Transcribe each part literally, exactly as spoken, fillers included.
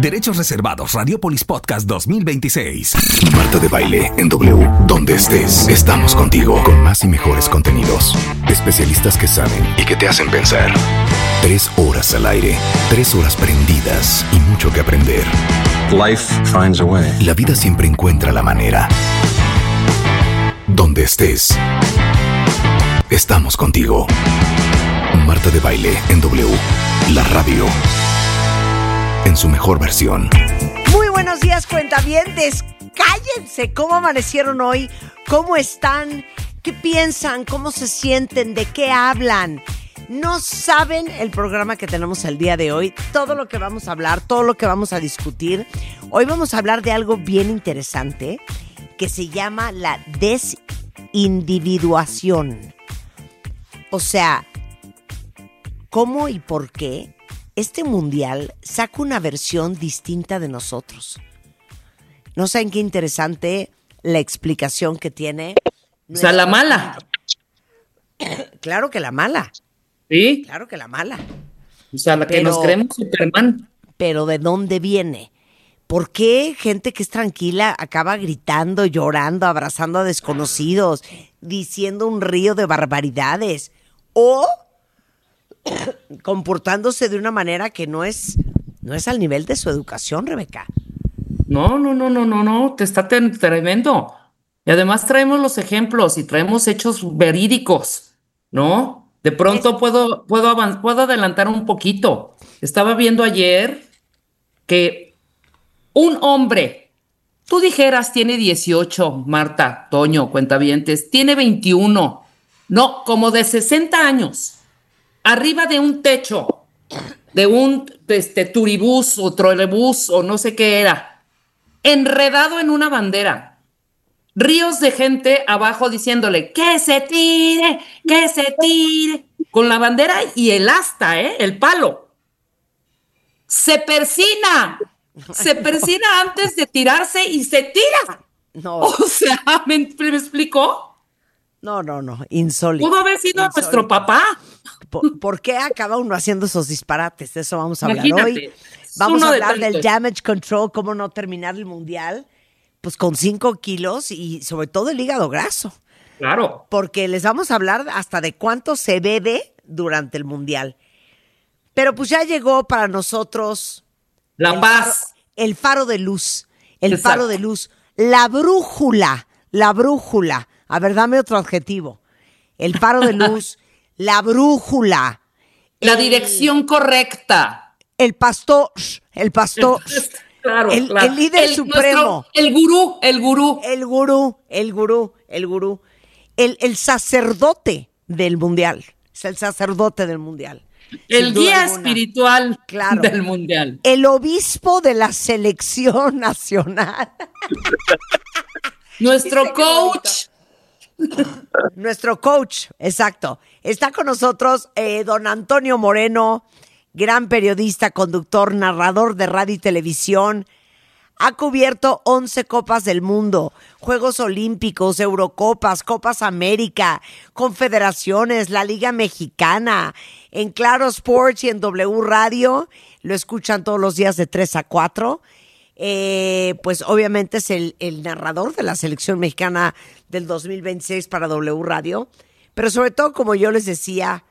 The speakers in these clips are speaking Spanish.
Derechos reservados. Radiopolis Podcast dos mil veintiséis. Marta de Baile en W. Donde estés, estamos contigo. Con más y mejores contenidos. Especialistas que saben y que te hacen pensar. Tres horas al aire. Tres horas prendidas y mucho que aprender. Life finds a way. La vida siempre encuentra la manera. Donde estés, estamos contigo. Marta de Baile en W. La radio. En su mejor versión. Muy buenos días, cuentavientes. Cállense. ¿Cómo amanecieron hoy? ¿Cómo están? ¿Qué piensan? ¿Cómo se sienten? ¿De qué hablan? No saben el programa que tenemos el día de hoy, todo lo que vamos a hablar, todo lo que vamos a discutir. Hoy vamos a hablar de algo bien interesante que se llama la desindividuación. O sea, ¿cómo y por qué este mundial saca una versión distinta de nosotros? ¿No saben qué interesante la explicación que tiene? O sea, la mala. Claro que la mala. ¿Sí? Claro que la mala. O sea, la que Pero- nos creemos Superman. Pero ¿de dónde viene? ¿Por qué gente que es tranquila acaba gritando, llorando, abrazando a desconocidos, diciendo un río de barbaridades? O comportándose de una manera que no es, no es al nivel de su educación, Rebeca. No, no, no, no, no, no. Te está ten- tremendo. Y además traemos los ejemplos y traemos hechos verídicos, ¿no? De pronto puedo, puedo, avan- puedo adelantar un poquito. Estaba viendo ayer que un hombre, tú dijeras tiene dieciocho, Marta, Toño, cuentavientes, tiene veintiuno, no, como de sesenta años, arriba de un techo, de un este, turibús o trolebús o no sé qué era, enredado en una bandera. Ríos de gente abajo diciéndole que se tire, que se tire, con la bandera y el asta, ¿eh? El palo. Se persina, se persina antes de tirarse y se tira. No, O sea, ¿me, me explicó? no, no, no, insólito. Pudo haber sido Insólito. nuestro papá. ¿Por, por qué acaba uno haciendo esos disparates? De eso vamos a hablar Imagínate, hoy. es Vamos uno a de hablar del tantos. damage control, cómo no terminar el mundial, pues con cinco kilos y sobre todo el hígado graso. Claro. Porque les vamos a hablar hasta de cuánto se bebe durante el mundial. Pero pues ya llegó para nosotros La el paz. faro, el faro de luz, el Exacto. faro de luz, la brújula, la brújula. A ver, dame otro adjetivo. El faro de luz, la brújula. La el- dirección correcta. El pastor, el pastor, Claro, el, claro. el líder supremo, nuestro- el gurú, el gurú. el gurú, el gurú, el gurú, el, el sacerdote del mundial. Es el sacerdote del mundial. El sin duda guía alguna. espiritual Claro. del mundial. El obispo de la selección nacional. Nuestro ¿Viste qué coach. Nuestro coach, exacto. Está con nosotros eh, don Antonio Moreno, gran periodista, conductor, narrador de radio y televisión. Ha cubierto once Copas del Mundo, Juegos Olímpicos, Eurocopas, Copas América, Confederaciones, la Liga Mexicana, en Claro Sports y en W Radio. Lo escuchan todos los días de tres a cuatro. Eh, pues obviamente es el, el narrador de la selección mexicana del dos mil veintiséis para W Radio. Pero sobre todo, como yo les decía,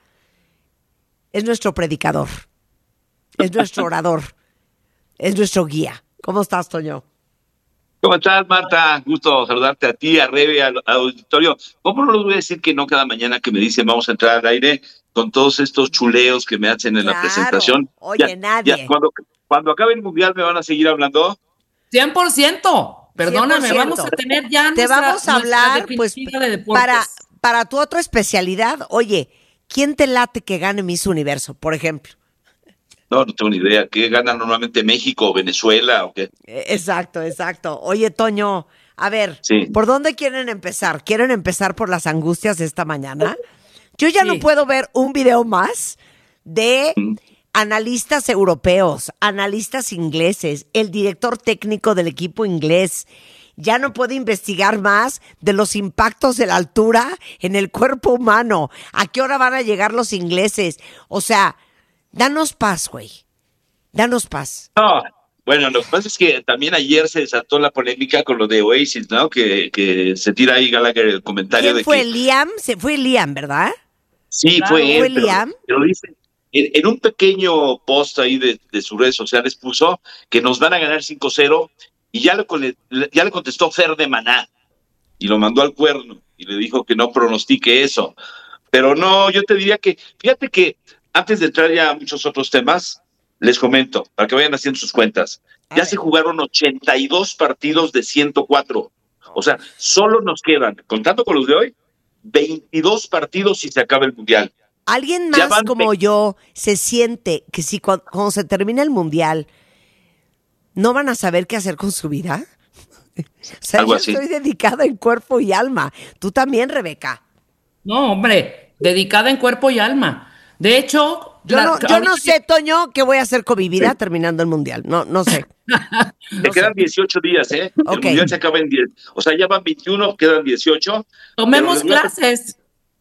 es nuestro predicador, es nuestro orador, es nuestro guía. ¿Cómo estás, Toño? ¿Cómo estás, Marta? Gusto saludarte a ti, a Rebe, al, al auditorio. ¿Cómo no les voy a decir que no cada mañana que me dicen vamos a entrar al aire con todos estos chuleos que me hacen en la Claro. presentación? Oye, Ya- nadie. ya cuando, cuando acabe el mundial me van a seguir hablando. cien por ciento. Perdóname, cien por ciento. vamos a tener ya Te nuestra, vamos a nuestra hablar, pues, definitiva de deportes. para, para tu otra especialidad. Oye, ¿quién te late que gane Miss Universo, por ejemplo? No, no tengo ni idea. ¿Qué gana normalmente México o Venezuela o qué? Eh, Exacto, exacto. Oye, Toño, a ver, Sí. ¿por dónde quieren empezar? ¿Quieren empezar por las angustias de esta mañana? Yo ya Sí. no puedo ver un video más de Mm. analistas europeos, analistas ingleses, el director técnico del equipo inglés. Ya no puede investigar más de los impactos de la altura en el cuerpo humano. ¿A qué hora van a llegar los ingleses? O sea, danos paz, güey. Danos paz. No, Bueno, lo que pasa es que también ayer se desató la polémica con lo de Oasis, ¿no? Que, que se tira ahí Gallagher el comentario ¿Quién de fue que... Liam? Se fue Liam, ¿verdad? Sí, Claro, fue él, ¿fue pero, Liam? pero dice, en, en un pequeño post ahí de, de sus redes sociales puso que nos van a ganar cinco cero y ya le, con- ya le contestó Fer de Maná y lo mandó al cuerno y le dijo que no pronostique eso. Pero no, yo te diría que, fíjate que antes de entrar ya a muchos otros temas, les comento, para que vayan haciendo sus cuentas, A ya ver. se jugaron ochenta y dos partidos de ciento cuatro. O sea, solo nos quedan, contando con los de hoy, veintidós partidos y se acaba el Mundial. ¿Alguien Ya más van como ve- yo se siente que si cuando, cuando se termina el mundial no van a saber qué hacer con su vida? O sea, Algo yo así. estoy dedicada en cuerpo y alma. Tú también, Rebeca. No, hombre, dedicada en cuerpo y alma. De hecho, Yo la- no, yo ahorita no sé, Toño, qué voy a hacer con mi vida Sí. terminando el mundial. No, no sé. Te No quedan sé. dieciocho días, ¿eh? El Ok. Mundial se acaba en diez. O sea, ya van veintiuno, quedan dieciocho. tomemos Pero les voy a- clases.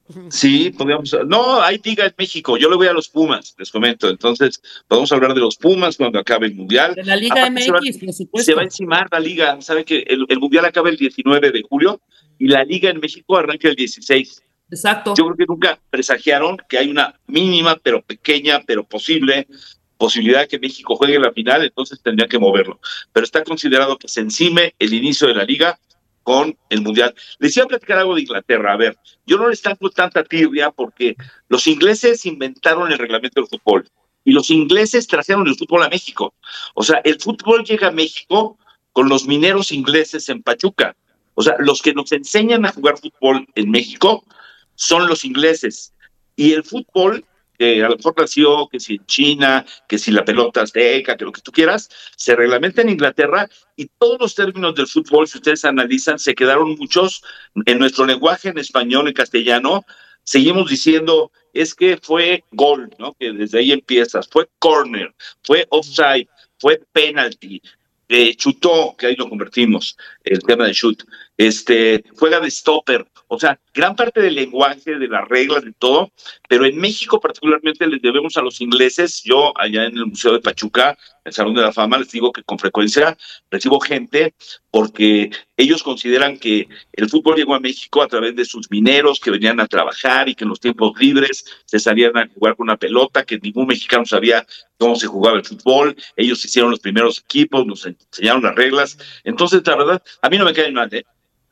Sí, podríamos. No, hay liga en México. Yo le voy a los Pumas, les comento. Entonces, podemos hablar de los Pumas cuando acabe el Mundial. De la Liga Aparte, se va- M X, por Se supuesto. va a encimar la liga. Sabe que el, el Mundial acaba el diecinueve de julio y la liga en México arranca el dieciséis. Exacto. Yo creo que nunca presagiaron que hay una mínima, pero pequeña, pero posible posibilidad de que México juegue la final, entonces tendría que moverlo. Pero está considerado que se encime el inicio de la liga con el Mundial. Les iba a platicar algo de Inglaterra. A ver, yo no les tanto tanta tirria porque los ingleses inventaron el reglamento del fútbol y los ingleses trajeron el fútbol a México. O sea, el fútbol llega a México con los mineros ingleses en Pachuca. O sea, los que nos enseñan a jugar fútbol en México son los ingleses. Y el fútbol, que a lo mejor nació, que si en China, que si la pelota azteca, que lo que tú quieras, se reglamenta en Inglaterra y todos los términos del fútbol, si ustedes analizan, se quedaron muchos en nuestro lenguaje, en español, en castellano. Seguimos diciendo, es que fue gol, ¿no? Que desde ahí empiezas, fue corner, fue offside, fue penalty, eh, chutó, que ahí lo convertimos, el tema de shoot, este, juega de stopper, o sea, gran parte del lenguaje, de las reglas, de todo, pero en México particularmente les debemos a los ingleses. Yo allá en el Museo de Pachuca, el Salón de la Fama, les digo que con frecuencia recibo gente porque ellos consideran que el fútbol llegó a México a través de sus mineros que venían a trabajar y que en los tiempos libres se salían a jugar con una pelota, que ningún mexicano sabía cómo se jugaba el fútbol. Ellos hicieron los primeros equipos, nos enseñaron las reglas. Entonces, la verdad, a mí no me cae mal, ¿eh?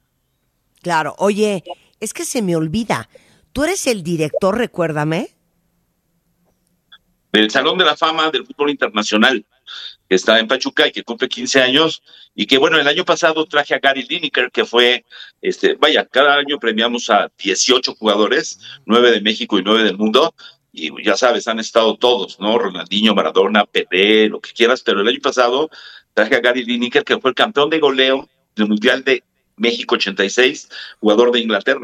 Claro. Oye, es que se me olvida. Tú eres el director, recuérdame. Del Salón de la Fama del Fútbol Internacional, que está en Pachuca y que cumple quince años, y que bueno, el año pasado traje a Gary Lineker, que fue, este, vaya, cada año premiamos a dieciocho jugadores, nueve de México y nueve del mundo, y ya sabes, han estado todos, ¿no? Ronaldinho, Maradona, Pelé, lo que quieras, pero el año pasado traje a Gary Lineker, que fue el campeón de goleo del Mundial de México ochenta y seis, jugador de Inglaterra.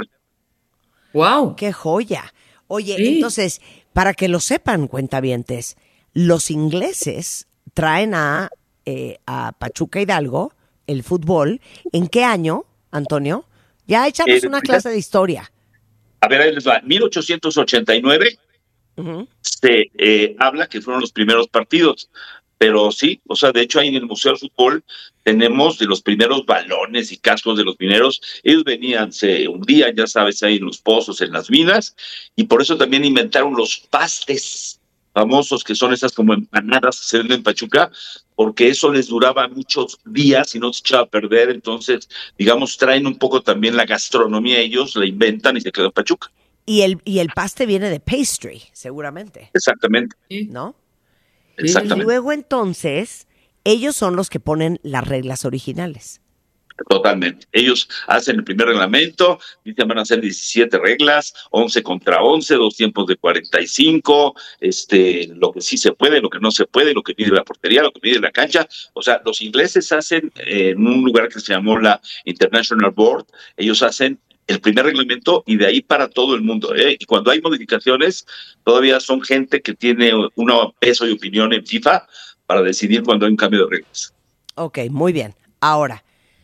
Wow. ¡Qué joya! Oye, Sí. entonces, para que lo sepan, cuentavientes, los ingleses traen a, eh, a Pachuca Hidalgo el fútbol. ¿En qué año, Antonio? Ya échanos Eh, una clase de historia. A ver, ahí les va. mil ochocientos ochenta y nueve Ujú. se eh, habla que fueron los primeros partidos, pero sí, o sea, de hecho ahí en el Museo del Fútbol tenemos de los primeros balones y cascos de los mineros. Ellos venían, se hundían, ya sabes, ahí en los pozos, en las minas, y por eso también inventaron los pastes famosos, que son esas como empanadas que se venden en Pachuca, porque eso les duraba muchos días y no se echaba a perder. Entonces, digamos, traen un poco también la gastronomía, ellos la inventan y se quedó en Pachuca. Y el, y el paste viene de pastry, seguramente, Exactamente, Sí. ¿no? Sí. Y exactamente. luego entonces, ellos son los que ponen las reglas originales. Totalmente. Ellos hacen el primer reglamento, dicen van a ser diecisiete reglas, once contra once, dos tiempos de cuarenta y cinco, este, lo que sí se puede, lo que no se puede, lo que mide la portería, lo que mide la cancha. O sea, los ingleses hacen eh, en un lugar que se llamó la International Board, ellos hacen el primer reglamento y de ahí para todo el mundo, ¿eh? Y cuando hay modificaciones, todavía son gente que tiene un peso y opinión en FIFA para decidir cuando hay un cambio de reglas. Ok, muy bien. Ahora,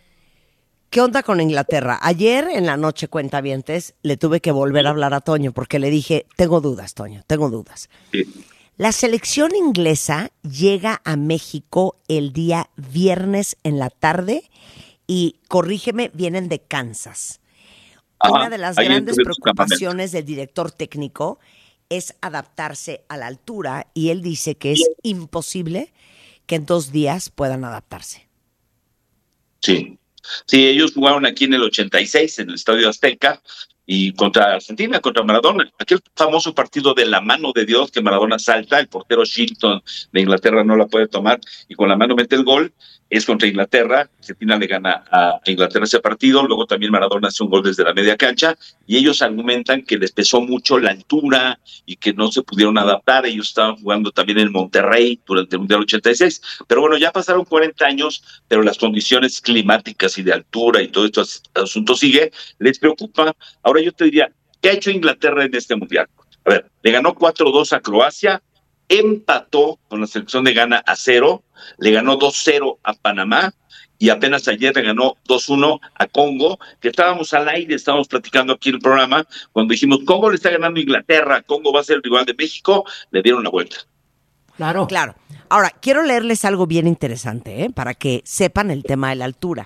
¿qué onda con Inglaterra? Ayer en la noche, cuentavientes, le tuve que volver a hablar a Toño porque le dije, tengo dudas, Toño, tengo dudas. Sí. La selección inglesa llega a México el día viernes en la tarde y, corrígeme, vienen de Kansas. Ajá, Una de las ahí grandes entonces su campamento. preocupaciones del director técnico es adaptarse a la altura y él dice que es imposible que en dos días puedan adaptarse. Sí, sí, ellos jugaron aquí en el ochenta y seis en el Estadio Azteca y contra Argentina, contra Maradona. Aquel famoso partido de la mano de Dios que Maradona salta, el portero Shilton de Inglaterra no la puede tomar y con la mano mete el gol, es contra Inglaterra. Argentina le gana a Inglaterra ese partido, luego también Maradona hace un gol desde la media cancha y ellos argumentan que les pesó mucho la altura y que no se pudieron adaptar. Ellos estaban jugando también en Monterrey durante el Mundial ochenta y seis, pero bueno, ya pasaron cuarenta años, pero las condiciones climáticas y de altura y todo este asunto sigue, les preocupa. Ahora yo te diría, ¿qué ha hecho Inglaterra en este Mundial? A ver, le ganó cuatro dos a Croacia, empató con la selección de Ghana a cero, le ganó dos cero a Panamá y apenas ayer le ganó dos uno a Congo, que estábamos al aire, estábamos platicando aquí en el programa, cuando dijimos, Congo le está ganando a Inglaterra, Congo va a ser el rival de México, le dieron la vuelta. Claro. Claro. Ahora, quiero leerles algo bien interesante, ¿eh? Para que sepan el tema de la altura.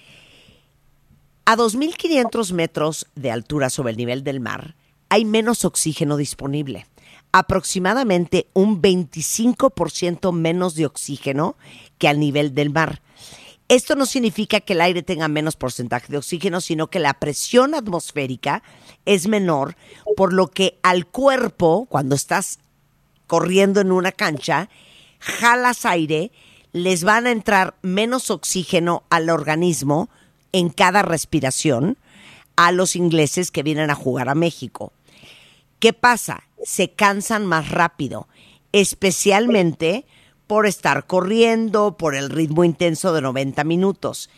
A dos mil quinientos metros de altura sobre el nivel del mar, hay menos oxígeno disponible. Aproximadamente un veinticinco por ciento menos de oxígeno que al nivel del mar. Esto no significa que el aire tenga menos porcentaje de oxígeno, sino que la presión atmosférica es menor, por lo que al cuerpo, cuando estás corriendo en una cancha, jalas aire, les van a entrar menos oxígeno al organismo en cada respiración a los ingleses que vienen a jugar a México. ¿Qué pasa? Se cansan más rápido, especialmente por estar corriendo, por el ritmo intenso de noventa minutos.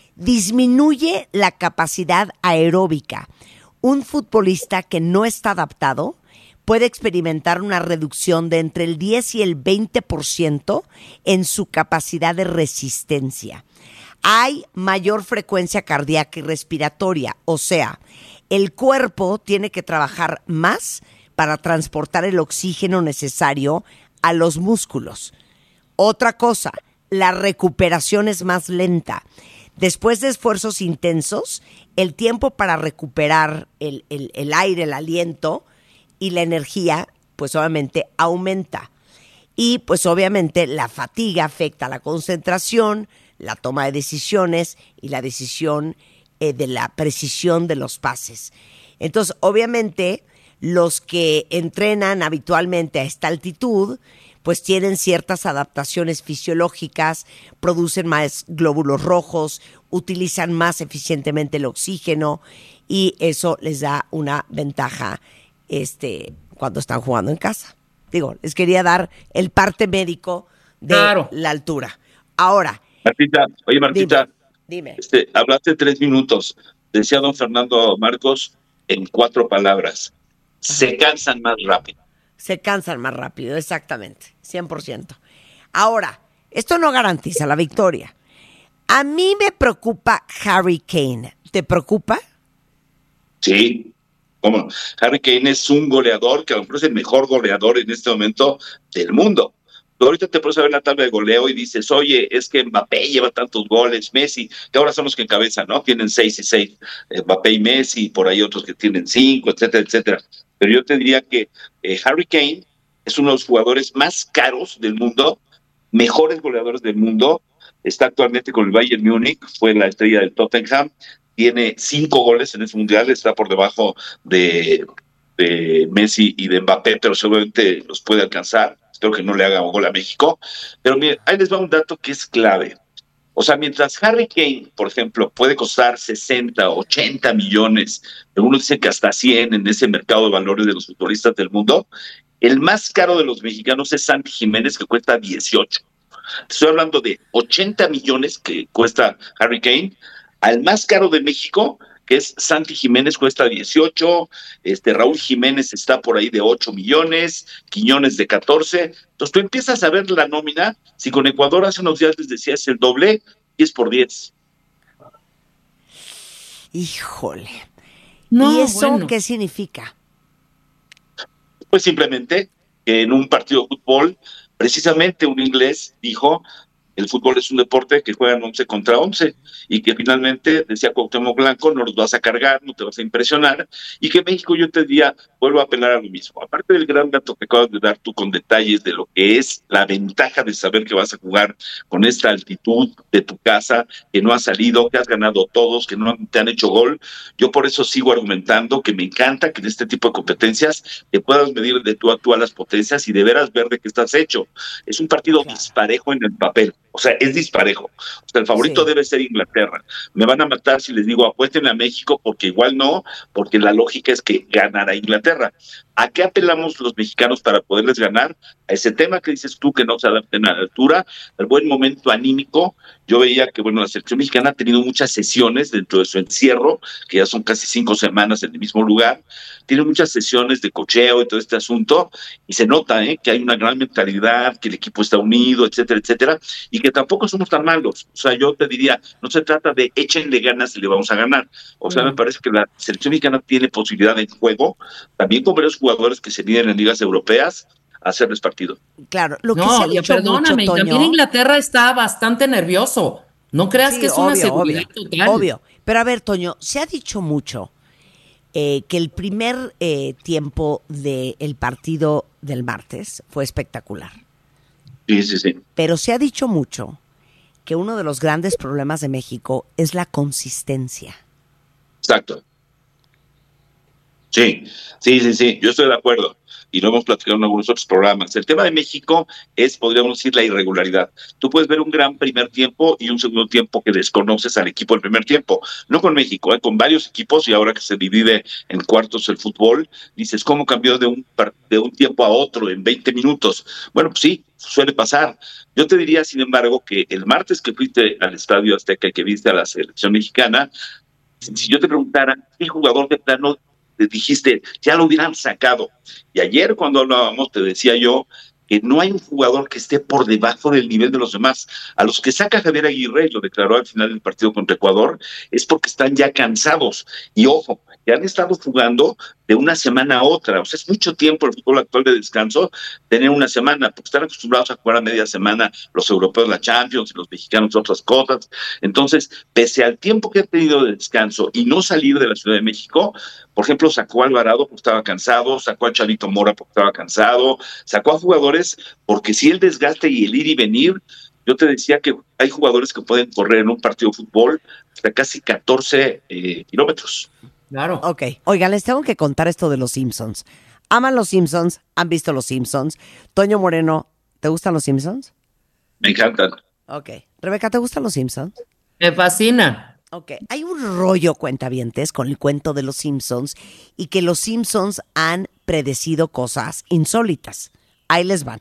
Disminuye la capacidad aeróbica. Un futbolista que no está adaptado puede experimentar una reducción de entre el diez y el veinte por ciento en su capacidad de resistencia. Hay mayor frecuencia cardíaca y respiratoria, o sea, el cuerpo tiene que trabajar más para transportar el oxígeno necesario a los músculos. Otra cosa, la recuperación es más lenta. Después de esfuerzos intensos, el tiempo para recuperar el, el, el aire, el aliento y la energía, pues obviamente aumenta. Y pues obviamente la fatiga afecta la concentración, la toma de decisiones y la decisión eh, de la precisión de los pases. Entonces, obviamente, los que entrenan habitualmente a esta altitud, pues tienen ciertas adaptaciones fisiológicas, producen más glóbulos rojos, utilizan más eficientemente el oxígeno y eso les da una ventaja este, cuando están jugando en casa. Digo, les quería dar el parte médico de Claro. la altura. Ahora, Martita, oye Martita, dime, dime. Este, hablaste tres minutos, decía don Fernando Marcos en cuatro palabras, se cansan más rápido. Se cansan más rápido, exactamente, cien por ciento. Ahora, esto no garantiza la victoria. A mí me preocupa Harry Kane. ¿Te preocupa? Sí, como Harry Kane es un goleador que a lo mejor es el mejor goleador en este momento del mundo. Tú ahorita te puedes ver la tabla de goleo y dices, oye, es que Mbappé lleva tantos goles, Messi, que ahora son los que encabezan, ¿no? Tienen seis y seis, eh, Mbappé y Messi, y por ahí otros que tienen cinco, etcétera, etcétera. Pero yo te diría que eh, Harry Kane es uno de los jugadores más caros del mundo, mejores goleadores del mundo, está actualmente con el Bayern Múnich, fue la estrella del Tottenham, tiene cinco goles en ese mundial, está por debajo de, de Messi y de Mbappé, pero seguramente los puede alcanzar. Espero que no le haga un gol a México. Pero miren, ahí les va un dato que es clave. O sea, mientras Harry Kane, por ejemplo, puede costar sesenta, ochenta millones, algunos dicen que hasta cien en ese mercado de valores de los futbolistas del mundo, el más caro de los mexicanos es Santi Jiménez, que cuesta dieciocho. Estoy hablando de ochenta millones que cuesta Harry Kane, al más caro de México, que es Santi Jiménez, cuesta dieciocho, este Raúl Jiménez está por ahí de ocho millones, Quiñones de catorce. Entonces tú empiezas a ver la nómina, si con Ecuador hace unos días les decía es el doble, diez por diez. Híjole. No, ¿Y eso bueno. qué significa? Pues simplemente que en un partido de fútbol, precisamente un inglés dijo: el fútbol es un deporte que juegan once contra once, y que finalmente, decía Cuauhtémoc Blanco, no los vas a cargar, no te vas a impresionar, y que México, yo te diría, vuelvo a apelar a lo mismo. Aparte del gran dato que acabas de dar tú con detalles de lo que es la ventaja de saber que vas a jugar con esta altitud de tu casa, que no has salido, que has ganado todos, que no te han hecho gol, yo por eso sigo argumentando que me encanta que en este tipo de competencias te puedas medir de tú a tú a las potencias y de veras ver de qué estás hecho. Es un partido claro. disparejo en el papel. O sea, es disparejo. O sea, el favorito sí. debe ser Inglaterra. Me van a matar si les digo apuesten a México, porque igual no, porque la lógica es que ganará Inglaterra. ¿A qué apelamos los mexicanos para poderles ganar? A ese tema que dices tú, que no se adapten a la altura, al buen momento anímico. Yo veía que, bueno, la selección mexicana ha tenido muchas sesiones dentro de su encierro, que ya son casi cinco semanas en el mismo lugar. Tiene muchas sesiones de cocheo y todo este asunto, y se nota ¿eh? que hay una gran mentalidad, que el equipo está unido, etcétera, etcétera, y que tampoco somos tan malos. O sea, yo te diría, no se trata de échenle ganas y le vamos a ganar. O sea, mm. me parece que la selección mexicana tiene posibilidad de juego, también con varios jugadores que se miden en ligas europeas, a hacerles partido. Claro, lo que no, se ha dicho perdóname, mucho, Toño, también Inglaterra está bastante nervioso. No creas sí, que es obvio, una seguridad obvio, total. Obvio, pero a ver, Toño, se ha dicho mucho eh, que el primer eh, tiempo del partido del martes fue espectacular. Sí, sí, sí. Pero se ha dicho mucho que uno de los grandes problemas de México es la consistencia. Exacto. Sí, sí, sí, sí, yo estoy de acuerdo. Y lo hemos platicado en algunos otros programas. El tema de México es, podríamos decir, la irregularidad. Tú puedes ver un gran primer tiempo y un segundo tiempo que desconoces al equipo del primer tiempo. No con México, ¿eh? Con varios equipos, y ahora que se divide en cuartos el fútbol, dices, ¿cómo cambió de un, de un tiempo a otro en veinte minutos? Bueno, pues sí, suele pasar. Yo te diría, sin embargo, que el martes que fuiste al Estadio Azteca y que viste a la selección mexicana, si yo te preguntara, ¿qué jugador de plano te dijiste, ya lo hubieran sacado? Y ayer cuando hablábamos te decía yo que no hay un jugador que esté por debajo del nivel de los demás. A los que saca Javier Aguirre, y lo declaró al final del partido contra Ecuador, es porque están ya cansados. Y ojo, ya han estado jugando de una semana a otra. O sea, es mucho tiempo el fútbol actual de descanso, tener una semana, porque están acostumbrados a jugar a media semana los europeos la Champions y los mexicanos otras cosas. Entonces, pese al tiempo que ha tenido de descanso y no salir de la Ciudad de México, por ejemplo, sacó a Alvarado porque estaba cansado, sacó a Chavito Mora porque estaba cansado, sacó a jugadores porque si el desgaste y el ir y venir, yo te decía que hay jugadores que pueden correr en un partido de fútbol hasta casi catorce eh, kilómetros. Claro. Ok, oigan, les tengo que contar esto de los Simpsons. ¿Aman los Simpsons? ¿Han visto los Simpsons? Toño Moreno, ¿te gustan los Simpsons? Me encantan. Ok. Rebeca, ¿te gustan los Simpsons? Me fascina. Ok, hay un rollo, cuentavientes, con el cuento de los Simpsons y que los Simpsons han predecido cosas insólitas. Ahí les van.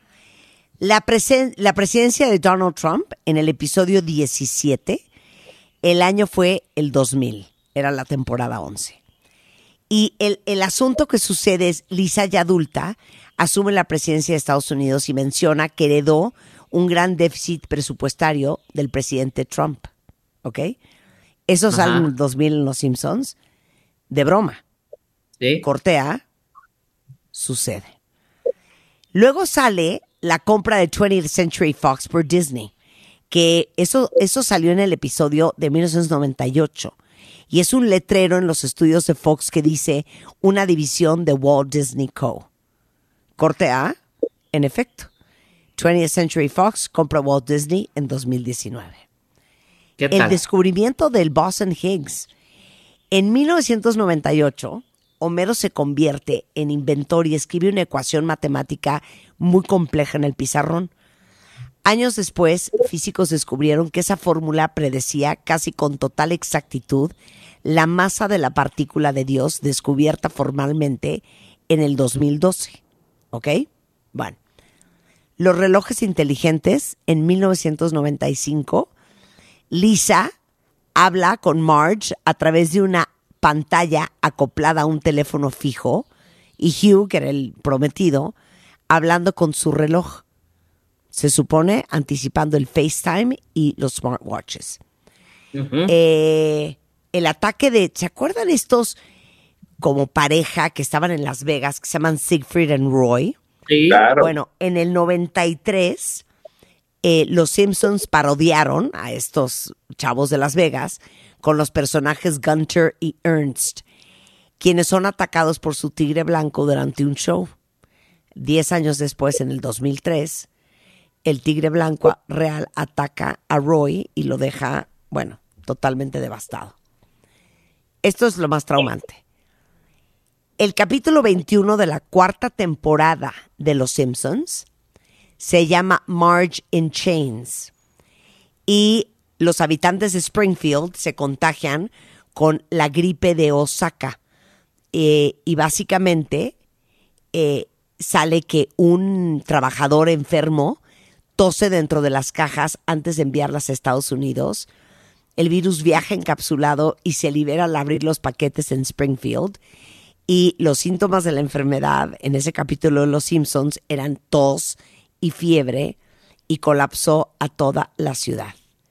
La, presen- la presidencia de Donald Trump en el episodio diecisiete, el año fue el dos mil, era la temporada once. Y el, el asunto que sucede es, Lisa, ya adulta, asume la presidencia de Estados Unidos y menciona que heredó un gran déficit presupuestario del presidente Trump. ¿Ok? Eso sale en el dos mil en Los Simpsons. De broma. Sí. Cortea. Sucede. Luego sale la compra de twentieth Century Fox por Disney. Que eso, eso salió en el episodio de mil novecientos noventa y ocho. Y es un letrero en los estudios de Fox que dice una división de Walt Disney Co. Corte A. En efecto. twentieth Century Fox compra Walt Disney en dos mil diecinueve. ¿Qué tal? El descubrimiento del bosón Higgs. En mil novecientos noventa y ocho, Homero se convierte en inventor y escribe una ecuación matemática muy compleja en el pizarrón. Años después, físicos descubrieron que esa fórmula predecía casi con total exactitud la masa de la partícula de Dios descubierta formalmente en el dos mil doce. ¿Ok? Bueno. Los relojes inteligentes en mil novecientos noventa y cinco... Lisa habla con Marge a través de una pantalla acoplada a un teléfono fijo y Hugh, que era el prometido, hablando con su reloj. Se supone anticipando el FaceTime y los smartwatches. Uh-huh. Eh, el ataque de... ¿Se acuerdan estos como pareja que estaban en Las Vegas que se llaman Siegfried and Roy? Sí. Claro. Bueno, en el noventa y tres, eh, los Simpsons parodiaron a estos chavos de Las Vegas con los personajes Gunter y Ernst, quienes son atacados por su tigre blanco durante un show. Diez años después, en el dos mil tres, el tigre blanco real ataca a Roy y lo deja, bueno, totalmente devastado. Esto es lo más traumante. El capítulo veintiuno de la cuarta temporada de Los Simpsons se llama Marge in Chains. Y los habitantes de Springfield se contagian con la gripe de Osaka. Eh, y básicamente eh, sale que un trabajador enfermo tose dentro de las cajas antes de enviarlas a Estados Unidos. El virus viaja encapsulado y se libera al abrir los paquetes en Springfield. Y los síntomas de la enfermedad en ese capítulo de Los Simpsons eran tos y fiebre, y colapsó a toda la ciudad.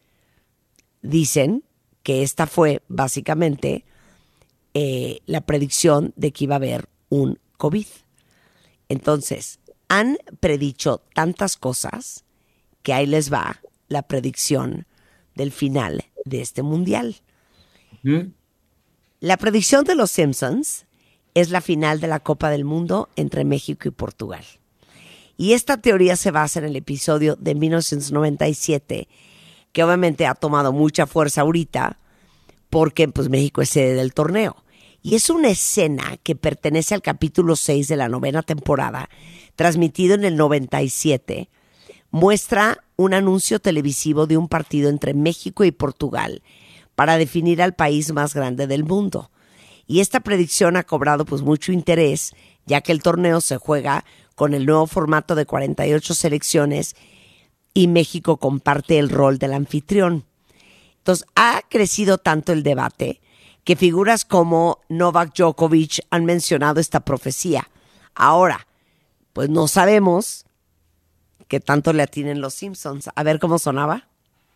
Dicen que esta fue básicamente eh, la predicción de que iba a haber un COVID. Entonces, han predicho tantas cosas que ahí les va la predicción del final de este mundial. ¿Mm? La predicción de Los Simpsons es la final de la Copa del Mundo entre México y Portugal. Y esta teoría se basa en el episodio de mil novecientos noventa y siete, que obviamente ha tomado mucha fuerza ahorita porque pues, México es sede del torneo. Y es una escena que pertenece al capítulo seis de la novena temporada, transmitido en el noventa y siete. Muestra un anuncio televisivo de un partido entre México y Portugal para definir al país más grande del mundo. Y esta predicción ha cobrado pues mucho interés, ya que el torneo se juega con el nuevo formato de cuarenta y ocho selecciones y México comparte el rol del anfitrión. Entonces, ha crecido tanto el debate que figuras como Novak Djokovic han mencionado esta profecía. Ahora, pues no sabemos qué tanto le atinen los Simpsons. A ver cómo sonaba.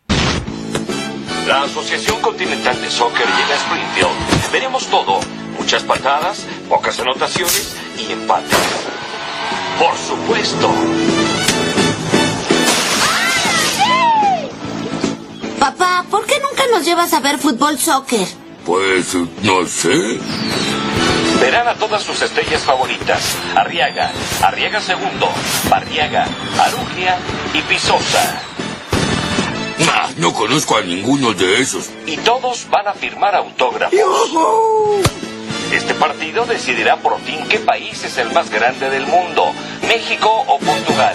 La Asociación Continental de Soccer llega a Springfield. Veremos todo. Muchas patadas, pocas anotaciones y empates. Por supuesto. Papá, ¿por qué nunca nos llevas a ver fútbol soccer? Pues no sé. Verán a todas sus estrellas favoritas. Arriaga, Arriaga segundo, Barriaga, Arugia y Pisosa. Nah, no conozco a ninguno de esos. Y todos van a firmar autógrafos. Este partido decidirá por fin qué país es el más grande del mundo, México o Portugal.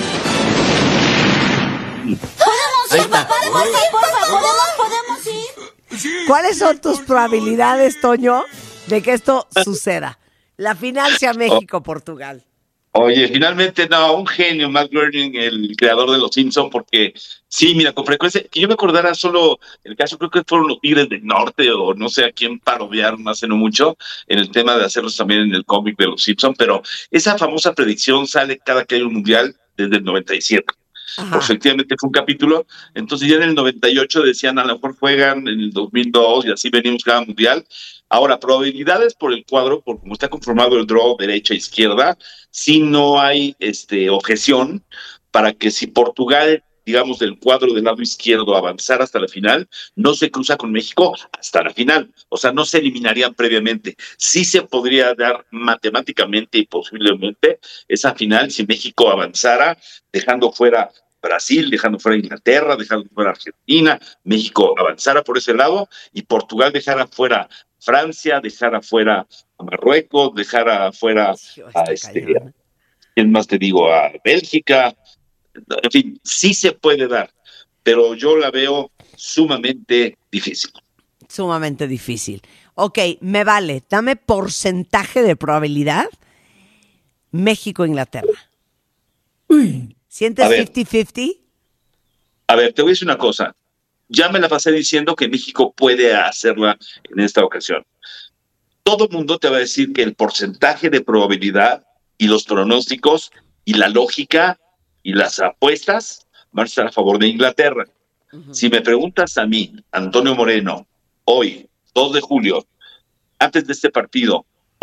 ¿Podemos ir, papá? ¿Podemos ir, por favor? ¿Podemos, podemos ir? ¿Cuáles son tus probabilidades, Toño, de que esto suceda? La final sea México-Portugal. Oye, finalmente, no, un genio, Matt Groening, el creador de Los Simpsons, porque sí, mira, con frecuencia, que yo me acordara solo, el caso creo que fueron los Tigres del Norte, o no sé a quién parodiaron hace no mucho, en el tema de hacerlos también en el cómic de Los Simpsons, pero esa famosa predicción sale cada que hay un mundial desde el noventa y siete. Ajá. Efectivamente fue un capítulo, entonces ya en el noventa y ocho decían a lo mejor juegan en el dos mil dos y así venimos cada mundial. Ahora, probabilidades por el cuadro, por cómo está conformado el draw derecha-izquierda, sí no hay este, objeción para que si Portugal, digamos, del cuadro del lado izquierdo avanzara hasta la final, no se cruza con México hasta la final. O sea, no se eliminarían previamente. Sí se podría dar matemáticamente y posiblemente esa final si México avanzara, dejando fuera Brasil, dejando fuera Inglaterra, dejando fuera Argentina, México avanzara por ese lado y Portugal dejara fuera Francia, dejara fuera a Marruecos, dejara fuera a este, a, ¿quién más te digo? A Bélgica. En fin, sí se puede dar, pero yo la veo sumamente difícil. Sumamente difícil. Ok, me vale. Dame porcentaje de probabilidad. México-Inglaterra. Uy. ¿Sientes cincuenta cincuenta? A ver, te voy a decir una cosa. Ya me la pasé diciendo que México puede hacerla en esta ocasión. Todo el mundo te va a decir que el porcentaje de probabilidad y los pronósticos y la lógica y las apuestas van a estar a favor de Inglaterra. Uh-huh. Si me preguntas a mí, Antonio Moreno, hoy, dos de julio, antes de este partido,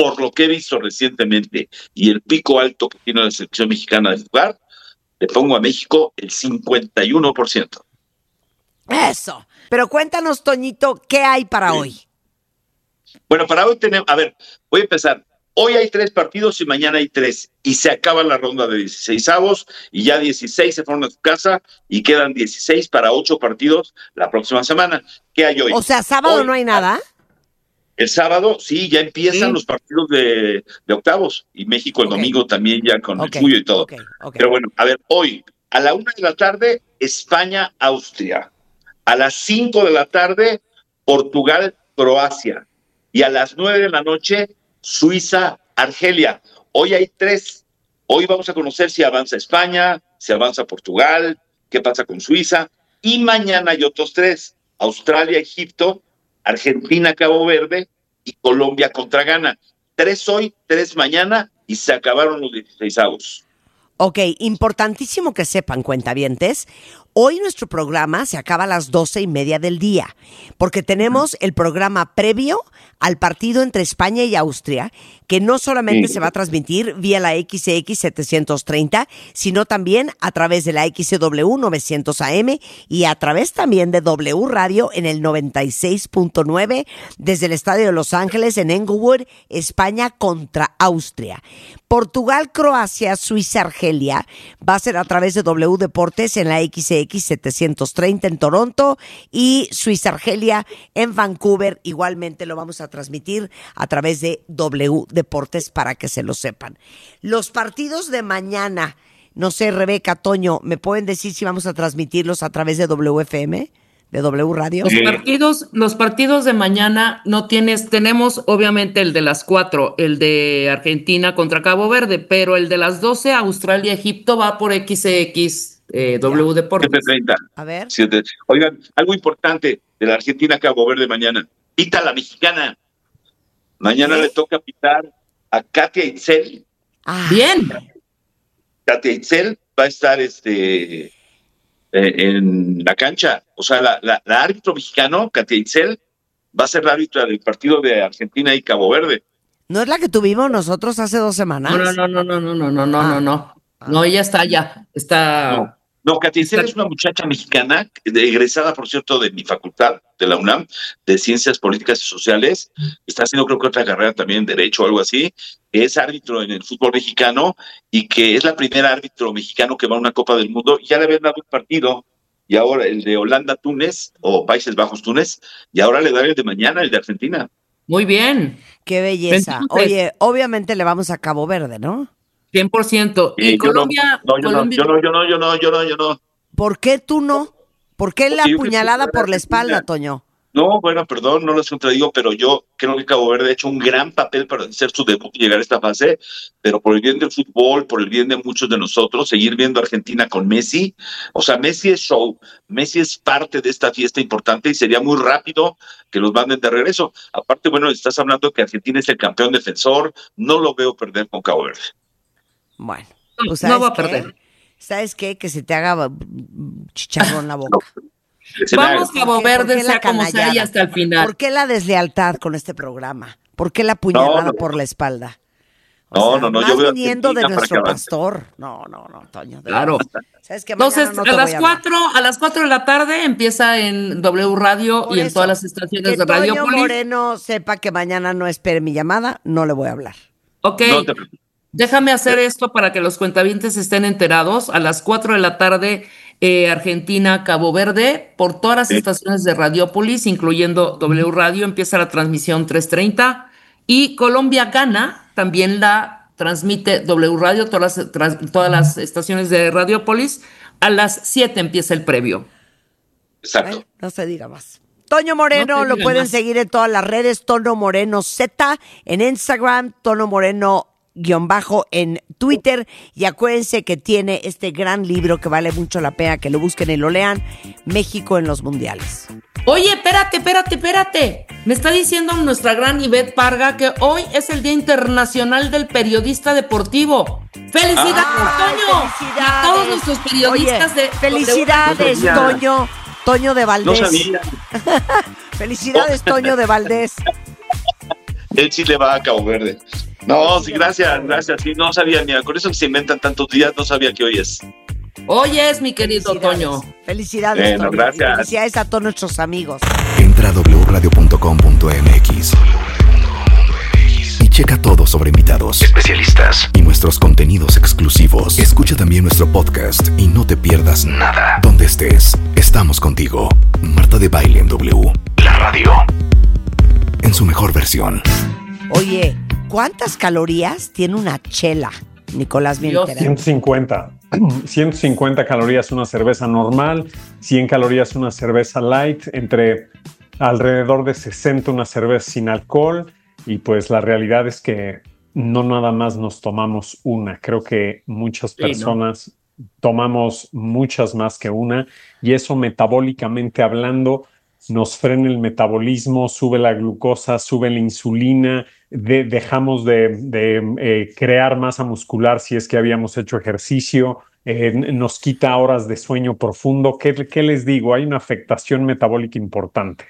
por lo que he visto recientemente y el pico alto que tiene la selección mexicana de jugar, le pongo a México el cincuenta y uno por ciento. Eso. Pero cuéntanos, Toñito, ¿qué hay para sí. hoy? Bueno, para hoy tenemos, a ver, voy a empezar. Hoy hay tres partidos y mañana hay tres. Y se acaba la ronda de dieciseisavos y ya dieciséis se fueron a su casa y quedan dieciséis para ocho partidos la próxima semana. ¿Qué hay hoy? O sea, sábado hoy, no hay nada. El sábado, sí, ya empiezan sí. los partidos de, de octavos y México el okay. domingo también ya con okay. el suyo y todo. Okay. Okay. Pero bueno, a ver, hoy a la una de la tarde, España-Austria. A las cinco de la tarde, Portugal-Croacia. Y a las nueve de la noche, Suiza-Argelia. Hoy hay tres. Hoy vamos a conocer si avanza España, si avanza Portugal, qué pasa con Suiza. Y mañana hay otros tres. Australia-Egipto, Argentina-Cabo Verde y Colombia contra Ghana. Tres hoy, tres mañana y se acabaron los dieciseisavos. Ok, importantísimo que sepan, cuentavientes, hoy nuestro programa se acaba a las doce y media del día, porque tenemos el programa previo al partido entre España y Austria, que no solamente sí. se va a transmitir vía la X X setecientos treinta, sino también a través de la X C W novecientos A M y a través también de W Radio en el noventa y seis punto nueve desde el Estadio de Los Ángeles en Englewood, España contra Austria. Portugal, Croacia, Suiza, Argelia va a ser a través de W Deportes en la X X setecientos treinta en Toronto y Suiza, Argelia en Vancouver. Igualmente lo vamos a transmitir a través de W Deportes para que se lo sepan. Los partidos de mañana, no sé, Rebeca, Toño, ¿me pueden decir si vamos a transmitirlos a través de W F M? ¿De W Radio? Los partidos, los partidos de mañana no tienes, tenemos obviamente el de las cuatro, el de Argentina contra Cabo Verde, pero el de las doce, Australia, Egipto, va por X X eh, W Deportes. siete treinta. A ver. siete. Oigan, algo importante de la Argentina Cabo Verde mañana. Pita la mexicana. Mañana ¿Eh? le toca pitar a Katia Itzel. Ah. Bien. Katia Itzel va a estar este... en la cancha, o sea, la, la, la árbitro mexicano, Katia Itzel, va a ser la árbitra del partido de Argentina y Cabo Verde. ¿No es la que tuvimos nosotros hace dos semanas? No, no, no, no, no, no, no, no, ah. no, no. No, ella está allá, está... No, no Katia Itzel es una muchacha mexicana, egresada, por cierto, de mi facultad, de la UNAM, de Ciencias Políticas y Sociales, está haciendo creo que otra carrera también, Derecho o algo así, es árbitro en el fútbol mexicano y que es la primera árbitro mexicano que va a una Copa del Mundo. Ya le habían dado un partido, y ahora el de Holanda-Túnez, o Países Bajos-Túnez, y ahora le dan el de mañana, el de Argentina. Muy bien. Qué belleza. Entonces, oye, obviamente le vamos a Cabo Verde, ¿no? cien por ciento. Y eh, Colombia... No, no, yo, Colombia... no, yo no, yo no, yo no, yo no, yo no. ¿Por qué tú no? ¿Por qué la puñalada por la espalda, Toño? No, bueno, perdón, no les contradigo, pero yo creo que Cabo Verde ha hecho un gran papel para hacer su debut y llegar a esta fase, pero por el bien del fútbol, por el bien de muchos de nosotros, seguir viendo a Argentina con Messi. O sea, Messi es show, Messi es parte de esta fiesta importante y sería muy rápido que los manden de regreso. Aparte, bueno, estás hablando de que Argentina es el campeón defensor, no lo veo perder con Cabo Verde. Bueno, pues no va a perder. ¿Sabes qué? Que se te haga chicharrón la boca. No. Vamos Cabo Verde, sea como sea, y hasta el final. ¿Por qué la deslealtad con este programa? ¿Por qué la puñalada no, no, por la espalda? O no, sea, no, no, más yo veo viniendo de nuestro pastor. No, no, no, Toño. Claro. ¿Sabes qué? Entonces, no a las cuatro, a las cuatro de la tarde empieza en W Radio por y en eso, todas las estaciones que de Radio Toño Moreno sepa que mañana no espere mi llamada, no le voy a hablar. Ok. No te... Déjame hacer esto para que los cuentavientes estén enterados. A las cuatro de la tarde, eh, Argentina, Cabo Verde, por todas las sí. estaciones de Radiopolis, incluyendo W Radio, empieza la transmisión tres treinta. Y Colombia Ghana también la transmite W Radio, todas las, tras, todas las estaciones de Radiopolis. A las siete empieza el previo. Exacto. Ay, no se diga más. Toño Moreno, no lo pueden más. seguir en todas las redes. Tono Moreno Z en Instagram, Tono Moreno guión bajo en Twitter, y acuérdense que tiene este gran libro que vale mucho la pena que lo busquen y lo lean, México en los Mundiales. Oye, espérate, espérate, espérate. Me está diciendo nuestra gran Ivette Parga que hoy es el Día Internacional del Periodista Deportivo. ¡Felicidades, ah, Toño! ¡Felicidades! A todos nuestros periodistas. Oye, de ¡felicidades, no Toño! Toño de Valdés. No sabía. ¡Felicidades, Toño de Valdés! él sí le va a Cabo Verde. No, sí, gracias, gracias. Sí, no sabía, mira, con eso que se inventan tantos días, no sabía que hoy es. Hoy es, mi querido Toño. Felicidades, Bueno, Toño. gracias. Y felicidades a todos nuestros amigos. Entra a doble u radio punto com punto m x y checa todo sobre invitados, especialistas y nuestros contenidos exclusivos. Escucha también nuestro podcast y no te pierdas nada. Donde estés, estamos contigo. Marta de Baile en W, la radio, en su mejor versión. Oye, ¿cuántas calorías tiene una chela, Nicolás Mientera? ciento cincuenta. ciento cincuenta calorías una cerveza normal, cien calorías una cerveza light, entre alrededor de sesenta una cerveza sin alcohol. Y pues la realidad es que no nada más nos tomamos una. Creo que muchas personas sí, ¿no? tomamos muchas más que una, y eso metabólicamente hablando nos frena el metabolismo, sube la glucosa, sube la insulina, de, dejamos de, de eh, crear masa muscular si es que habíamos hecho ejercicio, eh, nos quita horas de sueño profundo. ¿Qué, qué les digo? Hay una afectación metabólica importante.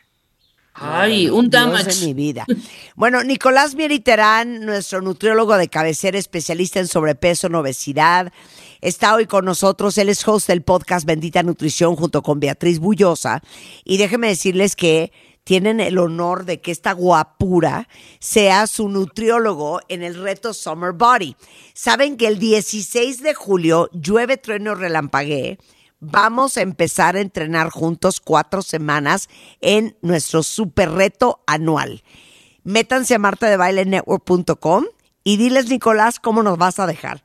Ay, un damage. Dios de mi vida. Bueno, Nicolás Mieriterán, nuestro nutriólogo de cabecera, especialista en sobrepeso y obesidad, está hoy con nosotros. Él es host del podcast Bendita Nutrición junto con Beatriz Bullosa. Y déjenme decirles que tienen el honor de que esta guapura sea su nutriólogo en el reto Summer Body. Saben que el dieciséis de julio, llueve, trueno, relampaguee, vamos a empezar a entrenar juntos cuatro semanas en nuestro super reto anual. Métanse a marta de baile network punto com y diles, Nicolás, cómo nos vas a dejar.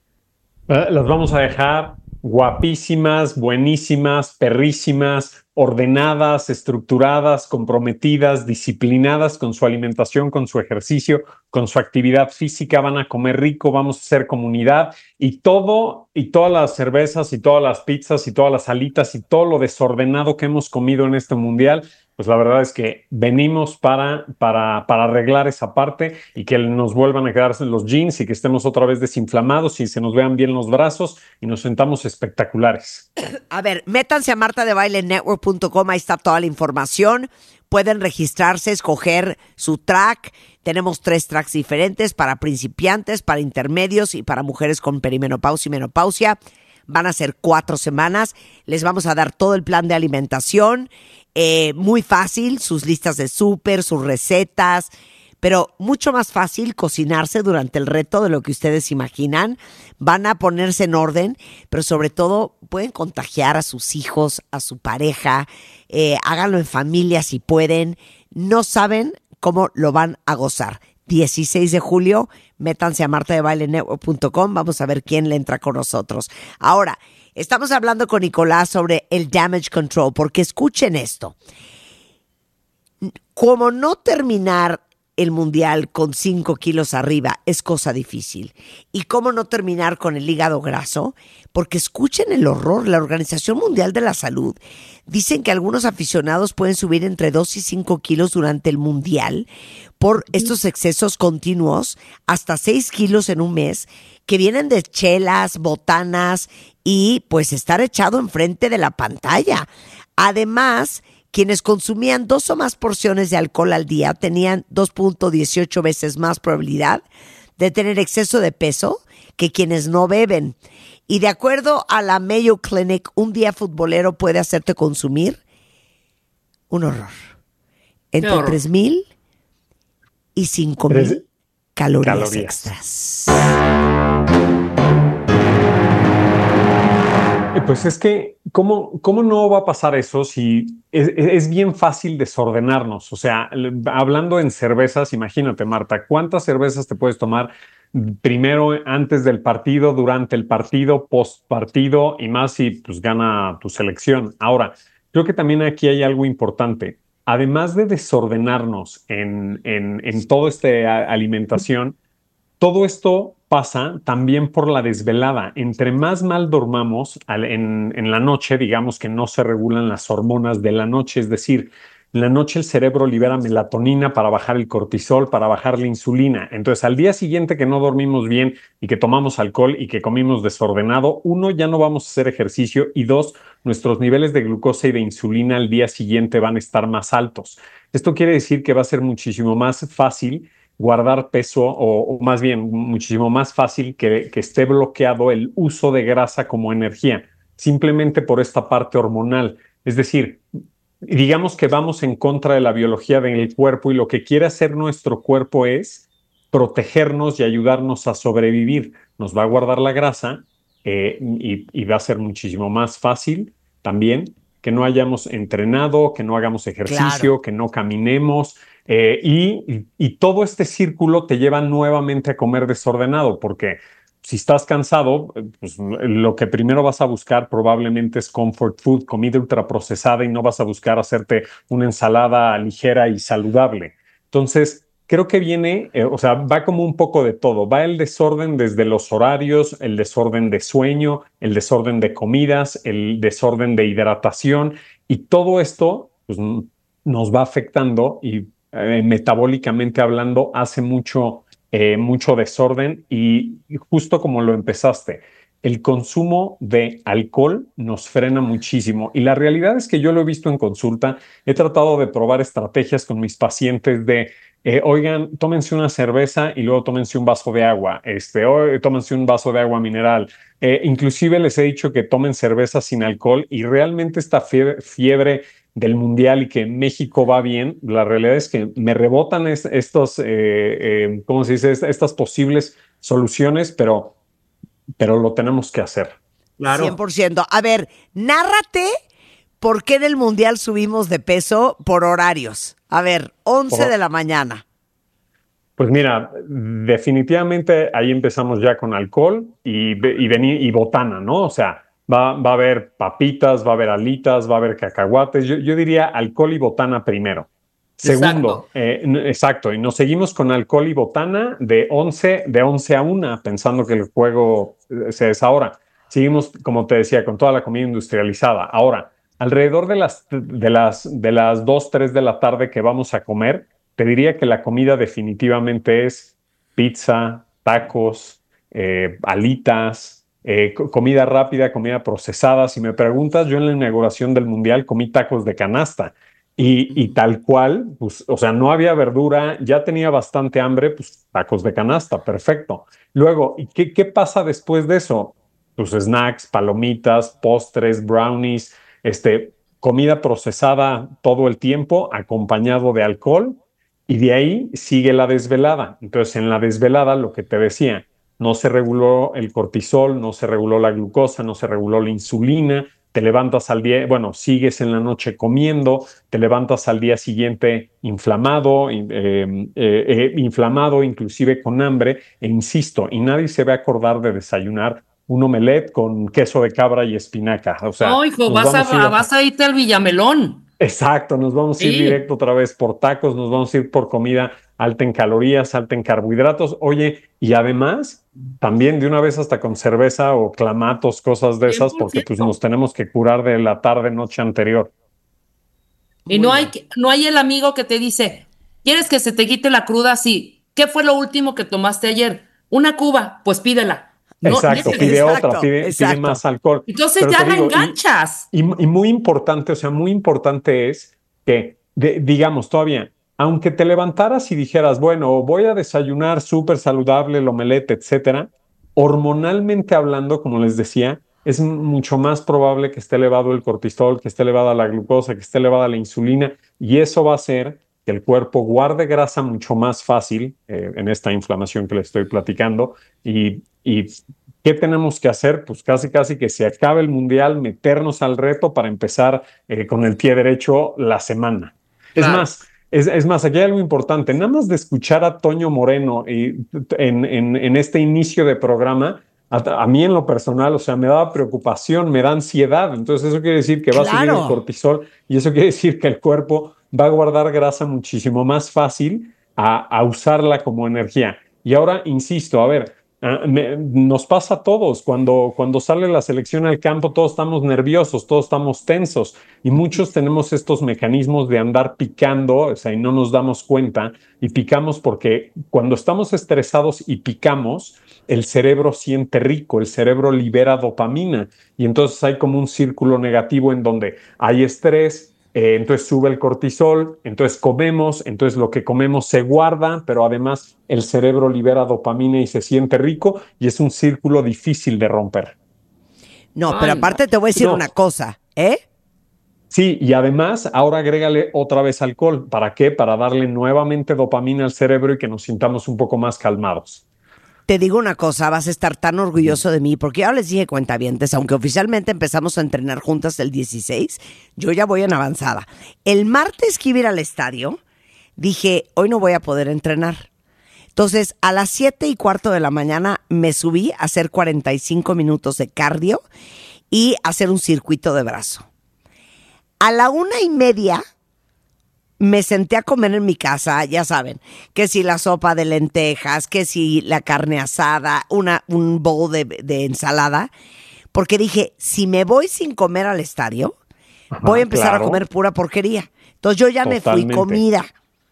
Eh, las vamos a dejar guapísimas, buenísimas, perrísimas, ordenadas, estructuradas, comprometidas, disciplinadas con su alimentación, con su ejercicio, con su actividad física. Van a comer rico, vamos a hacer comunidad, y todo, y todas las cervezas y todas las pizzas y todas las alitas y todo lo desordenado que hemos comido en este mundial, pues la verdad es que venimos para, para, para arreglar esa parte y que nos vuelvan a quedarse los jeans y que estemos otra vez desinflamados y se nos vean bien los brazos y nos sentamos espectaculares. A ver, métanse a marta de baile network punto com, ahí está toda la información. Pueden registrarse, escoger su track. Tenemos tres tracks diferentes para principiantes, para intermedios y para mujeres con perimenopausia y menopausia. Van a ser cuatro semanas. Les vamos a dar todo el plan de alimentación. Eh, muy fácil, sus listas de súper, sus recetas, pero mucho más fácil cocinarse durante el reto de lo que ustedes imaginan. Van a ponerse en orden, pero sobre todo pueden contagiar a sus hijos, a su pareja. Eh, háganlo en familia si pueden. No saben cómo lo van a gozar. dieciséis de julio, métanse a marta de baile network punto com. Vamos a ver quién le entra con nosotros. Ahora, estamos hablando con Nicolás sobre el damage control, porque escuchen esto. Como no terminar el mundial con cinco kilos arriba es cosa difícil. ¿Y cómo no terminar con el hígado graso? Porque escuchen el horror. La Organización Mundial de la Salud dicen que algunos aficionados pueden subir entre dos y cinco kilos durante el mundial por estos excesos continuos, hasta seis kilos en un mes, que vienen de chelas, botanas y pues estar echado enfrente de la pantalla. Además, quienes consumían dos o más porciones de alcohol al día tenían dos punto dieciocho veces más probabilidad de tener exceso de peso que quienes no beben. Y de acuerdo a la Mayo Clinic, un día futbolero puede hacerte consumir un horror. Entre tres mil y cinco mil calorías, calorías extras. Pues es que, ¿cómo, cómo no va a pasar eso si es, es bien fácil desordenarnos? O sea, hablando en cervezas, imagínate, Marta, ¿cuántas cervezas te puedes tomar primero antes del partido, durante el partido, post partido y más si pues gana tu selección? Ahora, creo que también aquí hay algo importante. Además de desordenarnos en, en, en toda esta alimentación, todo esto pasa también por la desvelada. Entre más mal dormamos en, en la noche, digamos que no se regulan las hormonas de la noche, es decir, en la noche el cerebro libera melatonina para bajar el cortisol, para bajar la insulina. Entonces, al día siguiente que no dormimos bien y que tomamos alcohol y que comimos desordenado, uno, ya no vamos a hacer ejercicio y dos, nuestros niveles de glucosa y de insulina al día siguiente van a estar más altos. Esto quiere decir que va a ser muchísimo más fácil guardar peso o, o más bien muchísimo más fácil que, que esté bloqueado el uso de grasa como energía, simplemente por esta parte hormonal. Es decir, digamos que vamos en contra de la biología del cuerpo y lo que quiere hacer nuestro cuerpo es protegernos y ayudarnos a sobrevivir. Nos va a guardar la grasa eh, y, y va a ser muchísimo más fácil también que no hayamos entrenado, que no hagamos ejercicio, claro. que no caminemos eh, y, y, y todo este círculo te lleva nuevamente a comer desordenado porque si estás cansado, pues lo que primero vas a buscar probablemente es comfort food, comida ultraprocesada y no vas a buscar hacerte una ensalada ligera y saludable. Entonces, creo que viene, eh, o sea, va como un poco de todo. Va el desorden desde los horarios, el desorden de sueño, el desorden de comidas, el desorden de hidratación y todo esto pues, nos va afectando y eh, metabólicamente hablando hace mucho... Eh, mucho desorden y justo como lo empezaste, el consumo de alcohol nos frena muchísimo y la realidad es que yo lo he visto en consulta, he tratado de probar estrategias con mis pacientes de, eh, oigan, tómense una cerveza y luego tómense un vaso de agua, este, o tómense un vaso de agua mineral, eh, inclusive les he dicho que tomen cerveza sin alcohol y realmente esta fiebre, fiebre del mundial y que México va bien, la realidad es que me rebotan es, estos, eh, eh, ¿cómo se dice? Estas posibles soluciones, pero, pero lo tenemos que hacer. Claro. cien por ciento. A ver, nárrate por qué en el mundial subimos de peso por horarios. A ver, once por... de la mañana. Pues mira, definitivamente ahí empezamos ya con alcohol y, y, vení, y botana, ¿no? O sea, Va, va a haber papitas, va a haber alitas, va a haber cacahuates. Yo, yo diría alcohol y botana primero. Segundo, exacto. Eh, exacto, y nos seguimos con alcohol y botana de once, de once a una, pensando que el juego se es ahora. Seguimos, como te decía, con toda la comida industrializada. Ahora, alrededor de las, de las, de las dos, tres de la tarde que vamos a comer, te diría que la comida definitivamente es pizza, tacos, eh, alitas, Eh, comida rápida, comida procesada. Si me preguntas, yo en la inauguración del Mundial comí tacos de canasta y, y tal cual, pues, o sea, no había verdura, ya tenía bastante hambre, pues tacos de canasta, perfecto. Luego, ¿y qué, qué pasa después de eso? Pues snacks, palomitas, postres, brownies, este, comida procesada todo el tiempo, acompañado de alcohol, y de ahí sigue la desvelada. Entonces, en la desvelada, lo que te decía, no se reguló el cortisol, no se reguló la glucosa, no se reguló la insulina, te levantas al día, bueno, sigues en la noche comiendo, te levantas al día siguiente inflamado, eh, eh, eh, inflamado, inclusive con hambre, e insisto, y nadie se va a acordar de desayunar un omelette con queso de cabra y espinaca. O sea, no, hijo, vas a, a, a, vas a irte al Villamelón. Exacto, nos vamos sí. a ir directo otra vez por tacos, nos vamos a ir por comida alta en calorías, alta en carbohidratos. Oye, y además, también de una vez hasta con cerveza o clamatos, cosas de esas, porque pues nos tenemos que curar de la tarde, noche anterior. Y no hay, no hay el amigo que te dice, ¿quieres que se te quite la cruda? Sí. ¿Qué fue lo último que tomaste ayer? Una cuba, pues pídela. No, exacto, pide exacto, otra, pide, pide más alcohol. Entonces pero ya la digo, enganchas. Y, y, y muy importante, o sea, muy importante es que, de, digamos, todavía, aunque te levantaras y dijeras, bueno, voy a desayunar súper saludable, el omelette, etcétera, hormonalmente hablando, como les decía, es mucho más probable que esté elevado el cortisol, que esté elevada la glucosa, que esté elevada la insulina, y eso va a hacer que el cuerpo guarde grasa mucho más fácil eh, en esta inflamación que le estoy platicando. Y, y ¿qué tenemos que hacer? Pues casi casi que se acabe el mundial, meternos al reto para empezar eh, con el pie derecho la semana. Claro. Es más, es, es más, aquí hay algo importante. Nada más de escuchar a Toño Moreno y, en, en, en este inicio de programa, a, a mí en lo personal, o sea, me da preocupación, me da ansiedad. Entonces eso quiere decir que va claro. a subir el cortisol y eso quiere decir que el cuerpo va a guardar grasa muchísimo más fácil a, a usarla como energía. Y ahora, insisto, a ver, uh, me, nos pasa a todos. Cuando, cuando sale la selección al campo, todos estamos nerviosos, todos estamos tensos. Y muchos tenemos estos mecanismos de andar picando, o sea, y no nos damos cuenta. Y picamos porque cuando estamos estresados y picamos, el cerebro siente rico, el cerebro libera dopamina. Y entonces hay como un círculo negativo en donde hay estrés, eh, entonces sube el cortisol, entonces comemos, entonces lo que comemos se guarda, pero además el cerebro libera dopamina y se siente rico y es un círculo difícil de romper. No, Ay, pero aparte te voy a decir no. una cosa, ¿eh? Sí, y además ahora agrégale otra vez alcohol. ¿Para qué? Para darle nuevamente dopamina al cerebro y que nos sintamos un poco más calmados. Te digo una cosa, vas a estar tan orgulloso de mí, porque ya les dije cuentavientes, aunque oficialmente empezamos a entrenar juntas el dieciséis, yo ya voy en avanzada. El martes que iba a ir al estadio, dije, hoy no voy a poder entrenar. Entonces, a las siete y cuarto de la mañana me subí a hacer cuarenta y cinco minutos de cardio y hacer un circuito de brazo. A la una y media me senté a comer en mi casa, ya saben, que si la sopa de lentejas, que si la carne asada, una, un bowl de, de ensalada, porque dije, si me voy sin comer al estadio, Ajá, voy a empezar claro. a comer pura porquería. Entonces yo ya Totalmente. me fui comida.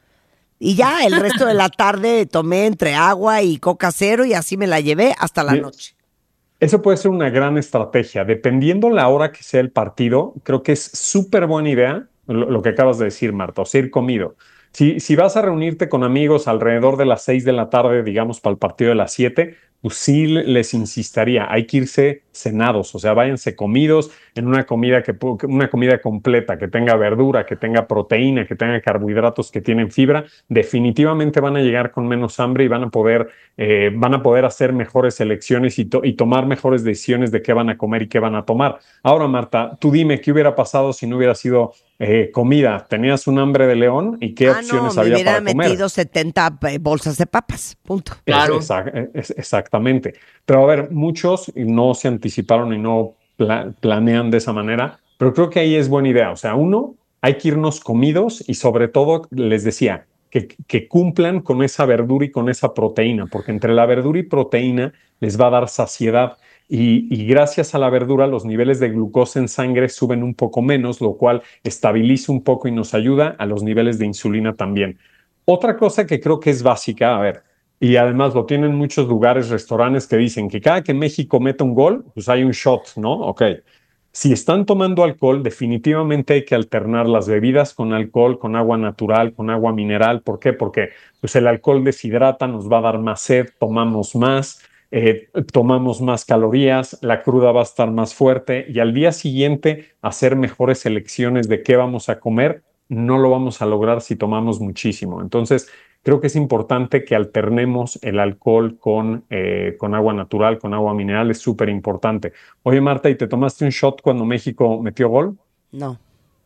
Y ya el resto de la tarde tomé entre agua y coca cero y así me la llevé hasta la Bien. noche. Eso puede ser una gran estrategia. Dependiendo la hora que sea el partido, creo que es súper buena idea lo, lo que acabas de decir, Marta, o sea, ir comido. Si, si vas a reunirte con amigos alrededor de las seis de la tarde, digamos, para el partido de las siete, pues sí les insistiría, hay que irse cenados, o sea, váyanse comidos en una comida, que, una comida completa, que tenga verdura, que tenga proteína, que tenga carbohidratos, que tienen fibra. Definitivamente van a llegar con menos hambre y van a poder, eh, van a poder hacer mejores elecciones y, to- y tomar mejores decisiones de qué van a comer y qué van a tomar. Ahora, Marta, tú dime, ¿qué hubiera pasado si no hubiera sido eh, comida? ¿Tenías un hambre de león y qué ah, opciones no, me había hubiera para comer? metido setenta eh, bolsas de papas, punto. Claro. Es, exac- es- exactamente. Pero a ver, muchos no se anticiparon y no pla- planean de esa manera, pero creo que ahí es buena idea. O sea, uno, hay que irnos comidos y sobre todo, les decía, que, que cumplan con esa verdura y con esa proteína, porque entre la verdura y proteína les va a dar saciedad. Y, y gracias a la verdura los niveles de glucosa en sangre suben un poco menos, lo cual estabiliza un poco y nos ayuda a los niveles de insulina también. Otra cosa que creo que es básica, a ver, y además lo tienen muchos lugares, restaurantes que dicen que cada que México mete un gol, pues hay un shot, ¿no? Ok. Si están tomando alcohol, definitivamente hay que alternar las bebidas con alcohol, con agua natural, con agua mineral. ¿Por qué? Porque pues, el alcohol deshidrata, nos va a dar más sed, tomamos más, eh, tomamos más calorías, la cruda va a estar más fuerte y al día siguiente hacer mejores elecciones de qué vamos a comer, no lo vamos a lograr si tomamos muchísimo. Entonces, creo que es importante que alternemos el alcohol con, eh, con agua natural, con agua mineral, es súper importante. Oye, Marta, ¿y te tomaste un shot cuando México metió gol? No,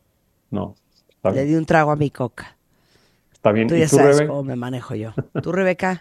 No, está le bien. di un trago a mi coca. Está bien. Tú ¿Y ya tú, sabes Rebe? cómo me manejo yo. ¿Tú, Rebeca?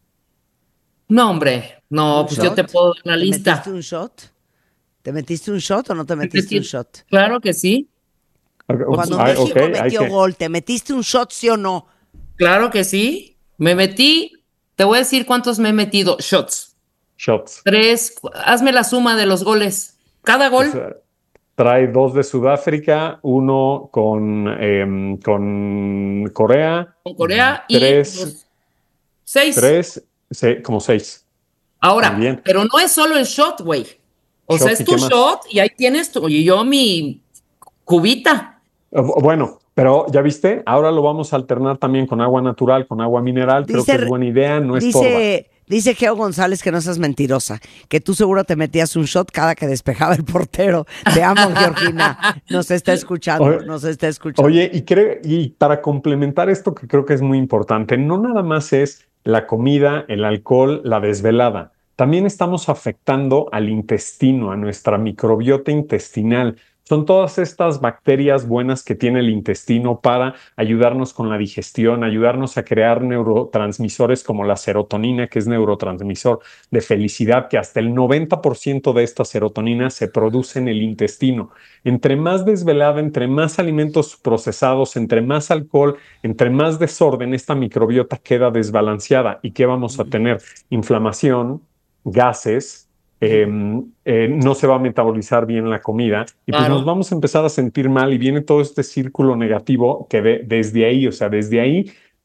No, hombre, no, ¿Un pues shot? yo te puedo dar la ¿Te lista. metiste un shot? ¿Te metiste un shot o no te Me metiste un metí- shot? Claro que sí, Ok, Cuando ay, México ok, hay metió que- gol, ¿te metiste un shot, sí o no? claro que sí. Me metí, te voy a decir cuántos me he metido. Shots. Shots. Tres, cu- hazme la suma de los goles. Cada gol. Pues, eh, trae dos de Sudáfrica, uno con, em, con Corea, Con Corea y tres, los seis. tres, se- como seis. Ahora, Muy bien. pero no es solo el shot, güey. O Shot, sea, es ¿y tu qué más? shot y ahí tienes tu, y yo mi cubita. Eh, Bueno, pero ya viste, ahora lo vamos a alternar también con agua natural, con agua mineral. Creo que es buena idea, no estorba. dice, dice Geo González que no seas mentirosa, que tú seguro te metías un shot cada que despejaba el portero. Te amo, Georgina. Nos está escuchando, Oye, nos está escuchando. Oye, y, creo, y para complementar esto que creo que es muy importante, no nada más es la comida, el alcohol, la desvelada. También estamos afectando al intestino, a nuestra microbiota intestinal. Son todas estas bacterias buenas que tiene el intestino para ayudarnos con la digestión, ayudarnos a crear neurotransmisores como la serotonina, que es neurotransmisor de felicidad, que hasta el noventa por ciento de esta serotonina se produce en el intestino. Entre más desvelada, entre más alimentos procesados, entre más alcohol, entre más desorden, esta microbiota queda desbalanceada. ¿Y qué vamos a tener? Inflamación, gases, eh, eh, no se va a metabolizar bien la comida y pues Claro. nos vamos a empezar a sentir mal y viene todo este círculo negativo que de- desde ahí, o sea, desde ahí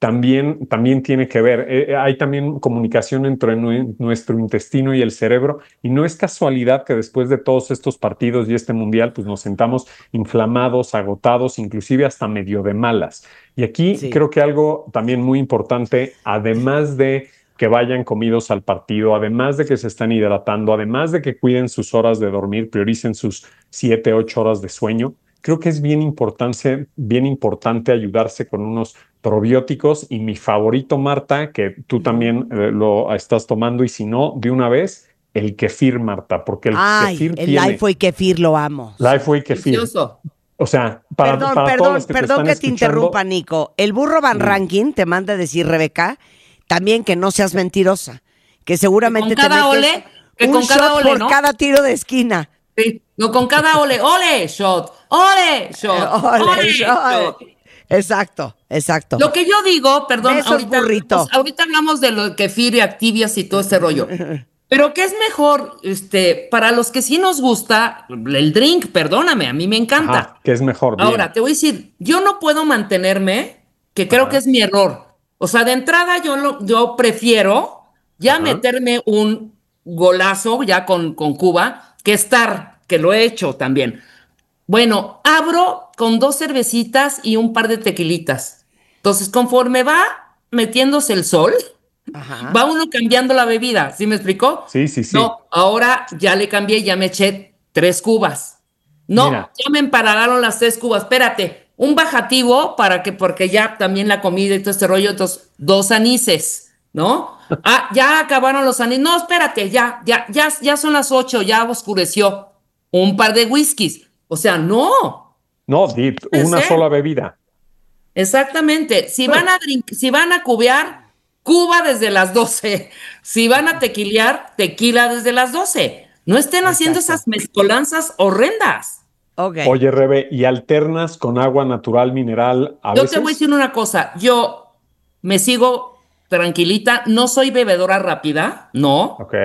también, también tiene que ver. Eh, hay también comunicación entre nu- nuestro intestino y el cerebro, y no es casualidad que después de todos estos partidos y este mundial, pues nos sentamos inflamados, agotados, inclusive hasta medio de malas. Y aquí Sí. creo que algo también muy importante, además de que vayan comidos al partido, además de que se están hidratando, además de que cuiden sus horas de dormir, prioricen sus siete, ocho horas de sueño, creo que es bien importante, bien importante ayudarse con unos probióticos, y mi favorito, Marta, que tú también eh, lo estás tomando, y si no, de una vez, el kefir, Marta, porque el Ay, kefir el tiene... Lifeway Kefir lo amo. Lifeway Kefir. Delicioso. O sea, para, Perdón, para todos perdón, los que te perdón están que te escuchando, interrumpa, Nico. El burro Van Rankin te manda a decir, Rebeca, también que no seas mentirosa, que seguramente Que con cada te metes ole, que un con cada shot ole, por ¿no? cada tiro de esquina. Sí, no, con cada ole, ole, shot, ole, shot, Ole, ole, shot. shot. Exacto, exacto. Lo que yo digo, perdón, Besos, ahorita, burrito. hablamos, ahorita hablamos de lo kefir y Activias y todo ese rollo. Pero ¿qué es mejor, este, para los que sí nos gusta el drink? Perdóname, a mí me encanta. ajá, que es mejor. bien. Ahora, te voy a decir, yo no puedo mantenerme, que creo Ajá. que es mi error. O sea, de entrada yo, lo, yo prefiero ya Ajá. meterme un golazo ya con, con Cuba que estar, que lo he hecho también. Bueno, abro con dos cervecitas y un par de tequilitas. Entonces, conforme va metiéndose el sol, Ajá. va uno cambiando la bebida. ¿Sí me explicó? Sí, sí, sí. No, ahora ya le cambié, ya me eché tres cubas. No, Mira. ya me empalagaron las tres cubas. Espérate, un bajativo para que, porque ya también la comida y todo este rollo, entonces, dos anises, ¿no? Ah, ya acabaron los anises. No, espérate, ya, ya, ya, ya son las ocho, ya oscureció. Un par de whiskies. O sea, no. No, di Puede una ser. sola bebida. Exactamente. Si van a drink, si van a cubear, Cuba desde las doce. Si van a tequilear, tequila desde las doce. No estén haciendo Exacto. esas mezcolanzas horrendas. Ok. Oye, Rebe, ¿y alternas con agua natural, mineral a Yo veces? te voy a decir una cosa. Yo me sigo tranquilita. No soy bebedora rápida, no. Ok.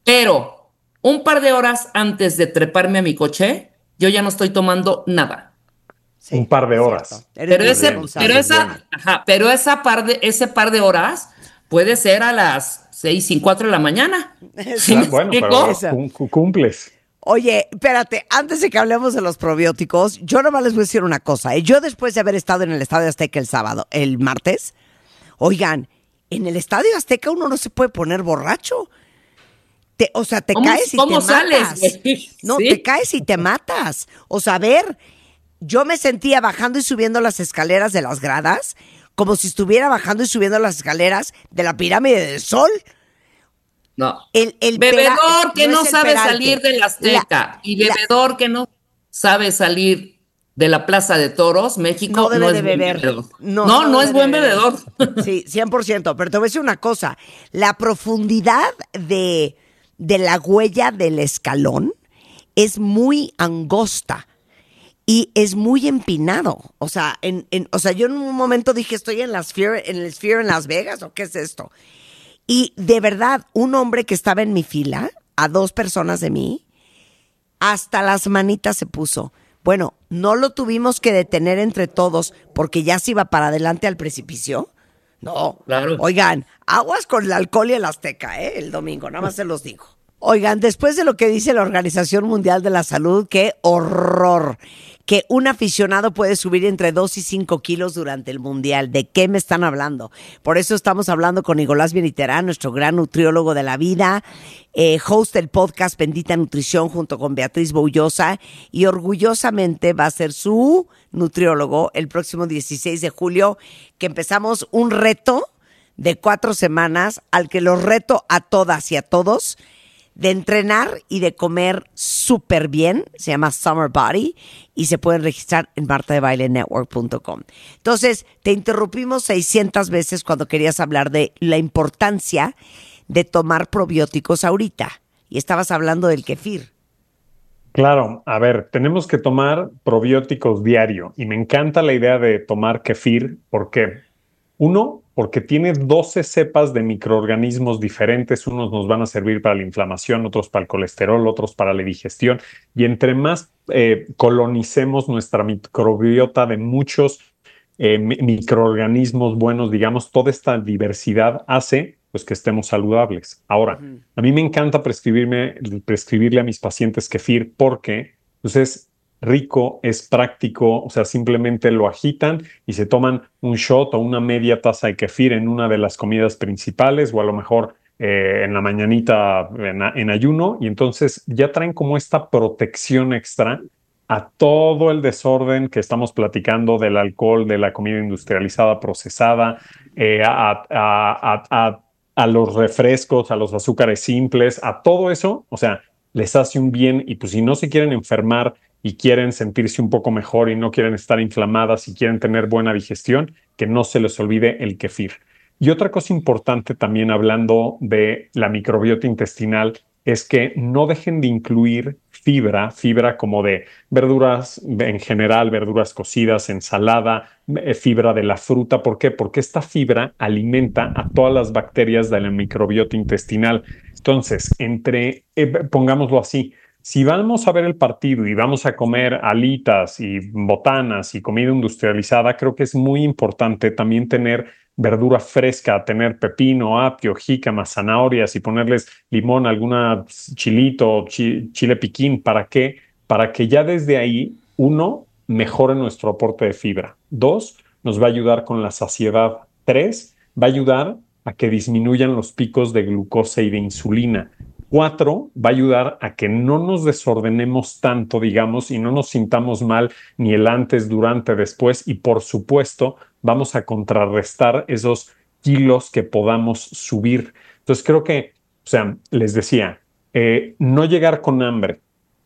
Pero un par de horas antes de treparme a mi coche, yo ya no estoy tomando nada. Sí, un par de es horas. cierto. Eres Pero muy ese, responsable. pero esa, ajá, pero esa par de, ese par de horas puede ser a las seis sin cuatro de la mañana. ¿Sí me Ah, bueno, explico? pero Eso. cum- cu- cumples. Oye, espérate, antes de que hablemos de los probióticos, yo nomás les voy a decir una cosa. ¿eh? Yo después de haber estado en el Estadio Azteca el sábado, el martes, oigan, en el Estadio Azteca uno no se puede poner borracho. Te, o sea, te ¿Cómo- caes y cómo te sales, matas. güey? No, Sí. te caes y te matas. O sea, a ver, yo me sentía bajando y subiendo las escaleras de las gradas como si estuviera bajando y subiendo las escaleras de la pirámide del Sol. No. El, el Bebedor pera- que no, es el sabe peralte. salir del Azteca La- y la- bebedor que no sabe salir de la Plaza de Toros, México, No debe no de es buen beber. bebedor. No, No, no, no es debe buen de beber. bebedor. Sí, cien por ciento. Pero te voy a decir una cosa. La profundidad de, de la huella del escalón es muy angosta y es muy empinado. O sea, en, en- o sea, yo en un momento dije, estoy en la Sphere, en el Sphere en Las Vegas, ¿o qué es esto? Y de verdad, un hombre que estaba en mi fila, a dos personas de mí, hasta las manitas se puso. Bueno, no lo tuvimos que detener entre todos porque ya se iba para adelante al precipicio. No. Claro. Oigan, aguas con el alcohol y el Azteca, ¿eh? El domingo, nada más se los digo. Oigan, después de lo que dice la Organización Mundial de la Salud, qué horror. Que un aficionado puede subir entre dos y cinco kilos durante el Mundial. ¿De qué me están hablando? Por eso estamos hablando con Nicolás Beniterán, nuestro gran nutriólogo de la vida, eh, host del podcast Bendita Nutrición junto con Beatriz Boullosa, y orgullosamente va a ser su nutriólogo el próximo dieciséis de julio, que empezamos un reto de cuatro semanas al que los reto a todas y a todos de entrenar y de comer súper bien. Se llama Summer Body y se pueden registrar en marta de baile network punto com. Entonces, te interrumpimos seiscientas veces cuando querías hablar de la importancia de tomar probióticos ahorita. Y estabas hablando del kefir. Claro, a ver, tenemos que tomar probióticos diario y me encanta la idea de tomar kefir. ¿Por qué? Uno, porque tiene doce cepas de microorganismos diferentes. Unos nos van a servir para la inflamación, otros para el colesterol, otros para la digestión. Y entre más eh, colonicemos nuestra microbiota de muchos eh, mi- microorganismos buenos, digamos, toda esta diversidad hace pues que estemos saludables. Ahora, Ujú. a mí me encanta prescribirme, prescribirle a mis pacientes kefir porque pues, es rico, es práctico, o sea, simplemente lo agitan y se toman un shot o una media taza de kefir en una de las comidas principales o a lo mejor eh, en la mañanita en, en ayuno y entonces ya traen como esta protección extra a todo el desorden que estamos platicando del alcohol, de la comida industrializada, procesada, eh, a, a, a, a, a los refrescos, a los azúcares simples, a todo eso, o sea, les hace un bien y pues si no se quieren enfermar y quieren sentirse un poco mejor y no quieren estar inflamadas y quieren tener buena digestión, que no se les olvide el kefir. Y otra cosa importante también hablando de la microbiota intestinal es que no dejen de incluir fibra, fibra como de verduras en general, verduras cocidas, ensalada, eh, fibra de la fruta. ¿Por qué? Porque esta fibra alimenta a todas las bacterias de la microbiota intestinal. Entonces, entre, eh, pongámoslo así, si vamos a ver el partido y vamos a comer alitas y botanas y comida industrializada, creo que es muy importante también tener verdura fresca, tener pepino, apio, jícama, zanahorias y ponerles limón, alguna chilito, chi, chile piquín. ¿Para qué? Para que ya desde ahí, uno, mejore nuestro aporte de fibra. Dos, nos va a ayudar con la saciedad. Tres, va a ayudar a que disminuyan los picos de glucosa y de insulina. Cuatro, va a ayudar a que no nos desordenemos tanto, digamos, y no nos sintamos mal ni el antes, durante, después. Y por supuesto, vamos a contrarrestar esos kilos que podamos subir. Entonces creo que, o sea, les decía, eh, no llegar con hambre.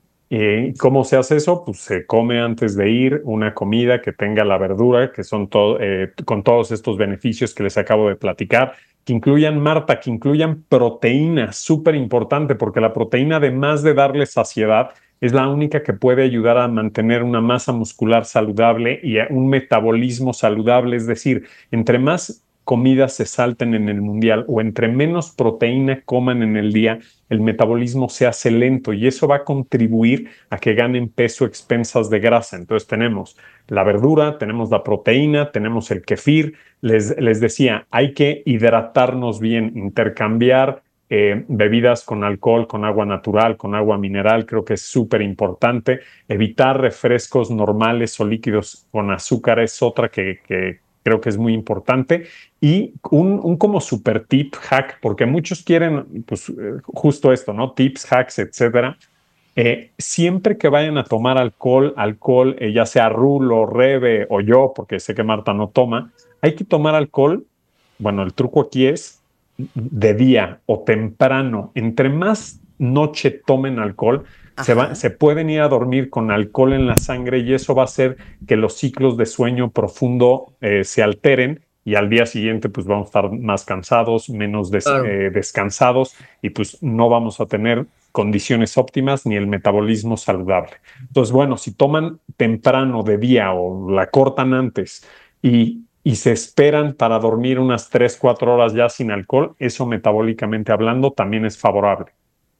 Eh, ¿Cómo se hace eso? Pues se come antes de ir una comida que tenga la verdura, que son todo, eh, con todos estos beneficios que les acabo de platicar, que incluyan, Marta, que incluyan proteína, súper importante, porque la proteína, además de darle saciedad, es la única que puede ayudar a mantener una masa muscular saludable y un metabolismo saludable. Es decir, entre más comidas se salten en el mundial o entre menos proteína coman en el día, el metabolismo se hace lento y eso va a contribuir a que ganen peso a expensas de grasa. Entonces tenemos la verdura, tenemos la proteína, tenemos el kefir. Les, les decía, hay que hidratarnos bien, intercambiar eh, bebidas con alcohol, con agua natural, con agua mineral, creo que es súper importante. Evitar refrescos normales o líquidos con azúcar es otra que, que creo que es muy importante. Y un, un como super tip, hack, porque muchos quieren, pues, eh, justo esto, ¿no? Tips, hacks, etcétera. Eh, siempre que vayan a tomar alcohol, alcohol, eh, ya sea Rulo, Rebe o yo, porque sé que Marta no toma, hay que tomar alcohol. Bueno, el truco aquí es de día o temprano. Entre más noche tomen alcohol, se, va, se pueden ir a dormir con alcohol en la sangre y eso va a hacer que los ciclos de sueño profundo eh, se alteren y al día siguiente pues vamos a estar más cansados, menos des, claro. eh, descansados y pues no vamos a tener condiciones óptimas ni el metabolismo saludable. Entonces, bueno, si toman temprano de día o la cortan antes y, y se esperan para dormir unas tres, cuatro horas ya sin alcohol, eso metabólicamente hablando también es favorable.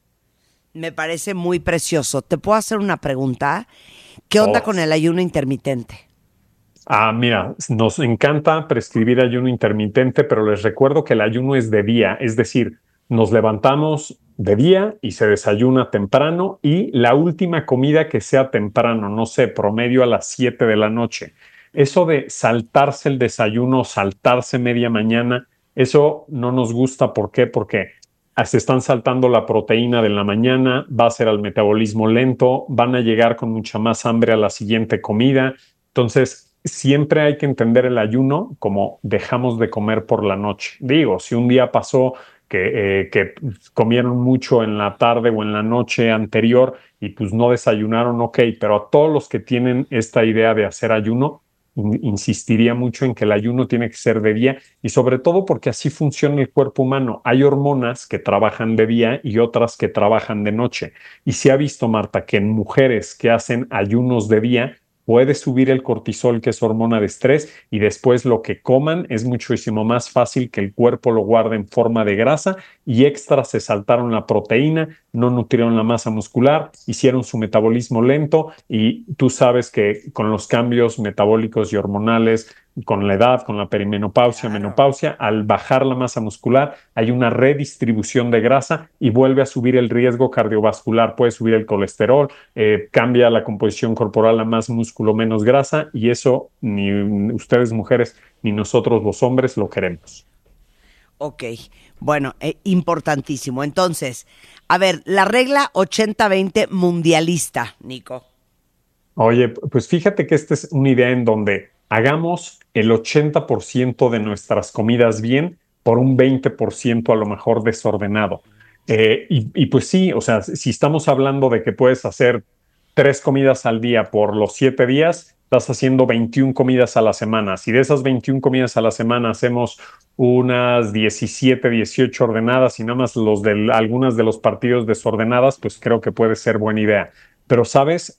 Me parece muy precioso. ¿Te puedo hacer una pregunta? ¿Qué onda oh. con el ayuno intermitente? Ah, mira, nos encanta prescribir ayuno intermitente, pero les recuerdo que el ayuno es de día, es decir, nos levantamos de día y se desayuna temprano y la última comida que sea temprano, no sé, promedio a las siete de la noche. Eso de saltarse el desayuno, saltarse media mañana, eso no nos gusta. ¿Por qué? Porque se están saltando la proteína de la mañana, va a ser al metabolismo lento, van a llegar con mucha más hambre a la siguiente comida. Entonces, siempre hay que entender el ayuno como dejamos de comer por la noche. Digo, si un día pasó que, eh, que comieron mucho en la tarde o en la noche anterior y pues no desayunaron, ok, pero a todos los que tienen esta idea de hacer ayuno, insistiría mucho en que el ayuno tiene que ser de día y sobre todo porque así funciona el cuerpo humano. Hay hormonas que trabajan de día y otras que trabajan de noche. Y se ha visto, Marta, que en mujeres que hacen ayunos de día puede subir el cortisol, que es hormona de estrés, y después lo que coman es muchísimo más fácil que el cuerpo lo guarde en forma de grasa y extra se saltaron la proteína, no nutrieron la masa muscular, hicieron su metabolismo lento y tú sabes que con los cambios metabólicos y hormonales con la edad, con la perimenopausia, Claro. menopausia, al bajar la masa muscular, hay una redistribución de grasa y vuelve a subir el riesgo cardiovascular. Puede subir el colesterol, eh, cambia la composición corporal a más músculo, menos grasa, y eso ni ustedes mujeres ni nosotros los hombres lo queremos. Ok, bueno, eh, importantísimo. Entonces, a ver, la regla ochenta veinte mundialista, Nico. Oye, pues fíjate que esta es una idea en donde hagamos el ochenta por ciento de nuestras comidas bien por un veinte por ciento a lo mejor desordenado. Eh, y, y pues sí, o sea, si estamos hablando de que puedes hacer tres comidas al día por los siete días, estás haciendo veintiuna comidas a la semana. Si de esas veintiuna comidas a la semana hacemos unas diecisiete, dieciocho ordenadas y nada más los de, algunas de los partidos desordenadas, pues creo que puede ser buena idea. Pero, ¿sabes?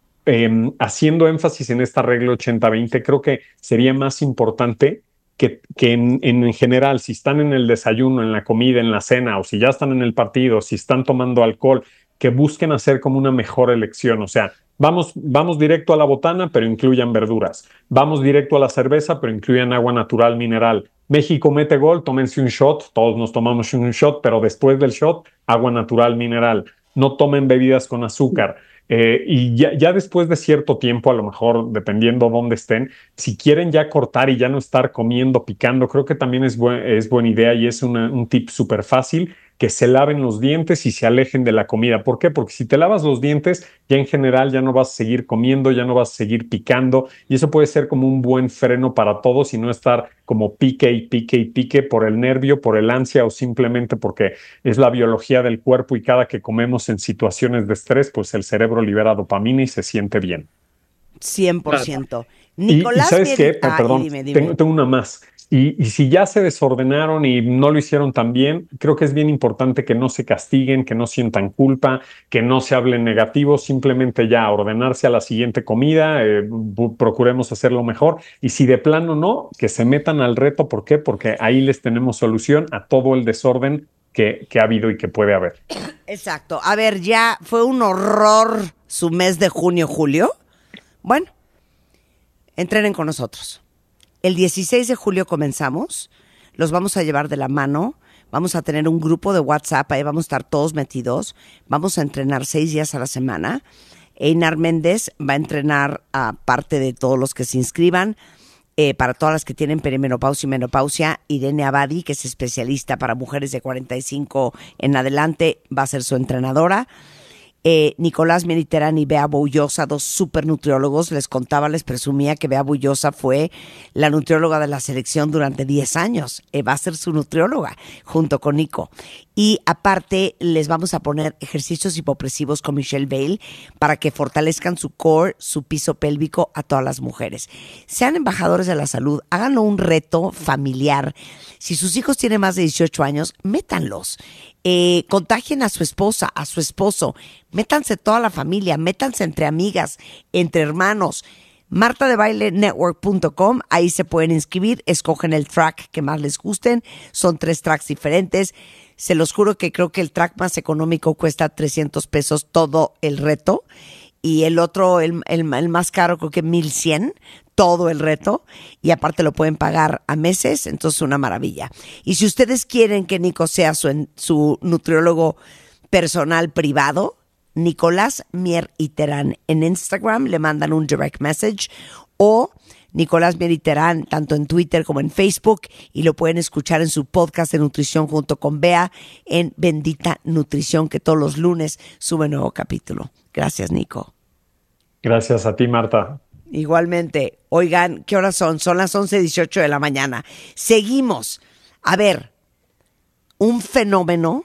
Eh, haciendo énfasis en esta regla ochenta veinte, creo que sería más importante que, que en, en general, si están en el desayuno, en la comida, en la cena, o si ya están en el partido, si están tomando alcohol, que busquen hacer como una mejor elección. O sea, vamos, vamos directo a la botana, pero incluyan verduras. Vamos directo a la cerveza, pero incluyan agua natural mineral. México mete gol, tómense un shot, todos nos tomamos un shot, pero después del shot, agua natural mineral. No tomen bebidas con azúcar. Eh, y ya, ya después de cierto tiempo, a lo mejor dependiendo dónde estén, si quieren ya cortar y ya no estar comiendo, picando, creo que también es, buen, es buena idea y es una, un tip súper fácil, que se laven los dientes y se alejen de la comida. ¿Por qué? Porque si te lavas los dientes, ya en general ya no vas a seguir comiendo, ya no vas a seguir picando, y eso puede ser como un buen freno para todos y no estar como pique y pique y pique por el nervio, por el ansia o simplemente porque es la biología del cuerpo y cada que comemos en situaciones de estrés, pues el cerebro libera dopamina y se siente bien. cien por ciento. Y, Nicolás, y ¿sabes qué? ah, Perdón, dime, dime. Tengo, tengo una más. Y, y si ya se desordenaron y no lo hicieron tan bien, creo que es bien importante que no se castiguen, que no sientan culpa, que no se hablen negativo, simplemente ya ordenarse a la siguiente comida, eh, procuremos hacerlo mejor. Y si de plano no, que se metan al reto. ¿Por qué? Porque ahí les tenemos solución a todo el desorden que, que ha habido y que puede haber. Exacto. A ver, ya fue un horror su mes de junio, julio. Bueno, entrenen con nosotros. El dieciséis de julio comenzamos, los vamos a llevar de la mano, vamos a tener un grupo de WhatsApp, ahí vamos a estar todos metidos, vamos a entrenar seis días a la semana. Einar Méndez va a entrenar a parte de todos los que se inscriban, eh, para todas las que tienen perimenopausia y menopausia. Irene Abadi, que es especialista para mujeres de cuarenta y cinco en adelante, va a ser su entrenadora. Eh, Nicolás Mieriterán y Bea Bullosa, dos super nutriólogos. Les contaba, les presumía que Bea Bullosa fue la nutrióloga de la selección durante diez años. Eh, va a ser su nutrióloga junto con Nico. Y aparte les vamos a poner ejercicios hipopresivos con Michelle Bale para que fortalezcan su core, su piso pélvico a todas las mujeres. Sean embajadores de la salud, háganlo un reto familiar. Si sus hijos tienen más de dieciocho años, métanlos. Eh, contagien a su esposa, a su esposo, métanse toda la familia, métanse entre amigas, entre hermanos. marta de baile network punto com, ahí se pueden inscribir, escogen el track que más les gusten, son tres tracks diferentes. Se los juro que creo que el track más económico cuesta trescientos pesos todo el reto, y el otro, el, el, el más caro, creo que mil cien, todo el reto, y aparte lo pueden pagar a meses, entonces una maravilla. Y si ustedes quieren que Nico sea su, su nutriólogo personal privado, Nicolás Mieriterán en Instagram, le mandan un direct message, o Nicolás Mieriterán tanto en Twitter como en Facebook, y lo pueden escuchar en su podcast de nutrición junto con Bea en Bendita Nutrición, que todos los lunes sube un nuevo capítulo. Gracias, Nico. Gracias a ti, Marta. Igualmente. Oigan, ¿qué horas son? Son las once dieciocho de la mañana. Seguimos. A ver, un fenómeno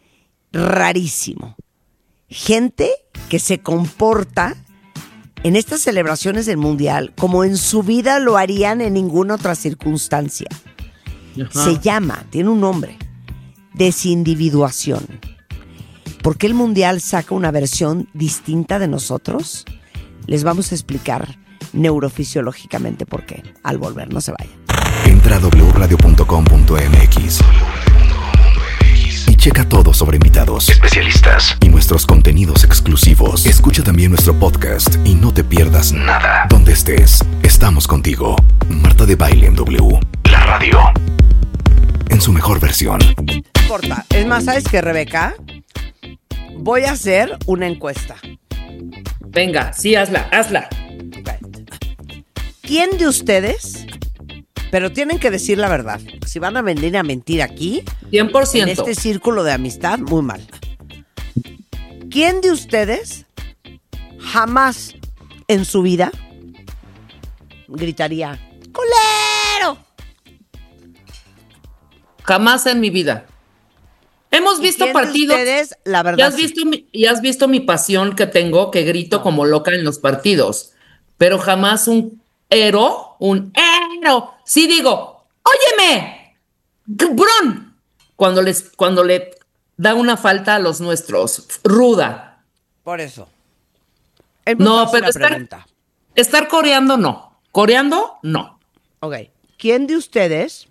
rarísimo. Gente que se comporta en estas celebraciones del Mundial como en su vida lo harían en ninguna otra circunstancia. Ajá. Se llama, tiene un nombre, desindividuación. ¿Por qué el Mundial saca una versión distinta de nosotros? Les vamos a explicar neurofisiológicamente por qué. Al volver, no se vayan. Entra a doble u radio punto com punto m x y checa todo sobre invitados, especialistas y nuestros contenidos exclusivos. Escucha también nuestro podcast y no te pierdas nada. Donde estés, estamos estamos contigo. Marta de Baile en W. La radio. En su mejor versión. No importa. Es más, ¿sabes qué, Rebeca? Voy a hacer una encuesta. Venga, sí, hazla, hazla. ¿Quién de ustedes, pero tienen que decir la verdad, si van a venir a mentir aquí, cien por ciento. en este círculo de amistad, muy mal. ¿Quién de ustedes jamás en su vida gritaría ¡culero! Jamás en mi vida. Hemos visto ¿Quién partidos. de ustedes, la verdad, y has sí? visto mi, y has visto mi pasión que tengo, que grito No. como loca en los partidos. Pero jamás un héroe, un héroe. Sí digo, óyeme, cabrón. Cuando les, cuando le da una falta a los nuestros, ruda. Por eso. Él No, me hace pero una estar, pregunta. estar coreando no. Coreando no. Ok. ¿Quién de ustedes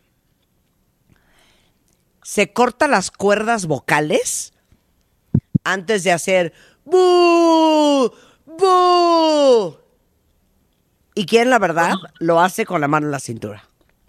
se corta las cuerdas vocales antes de hacer ¡bu! ¡Bu! ¿Y quién, la verdad, lo hace con la mano en la cintura?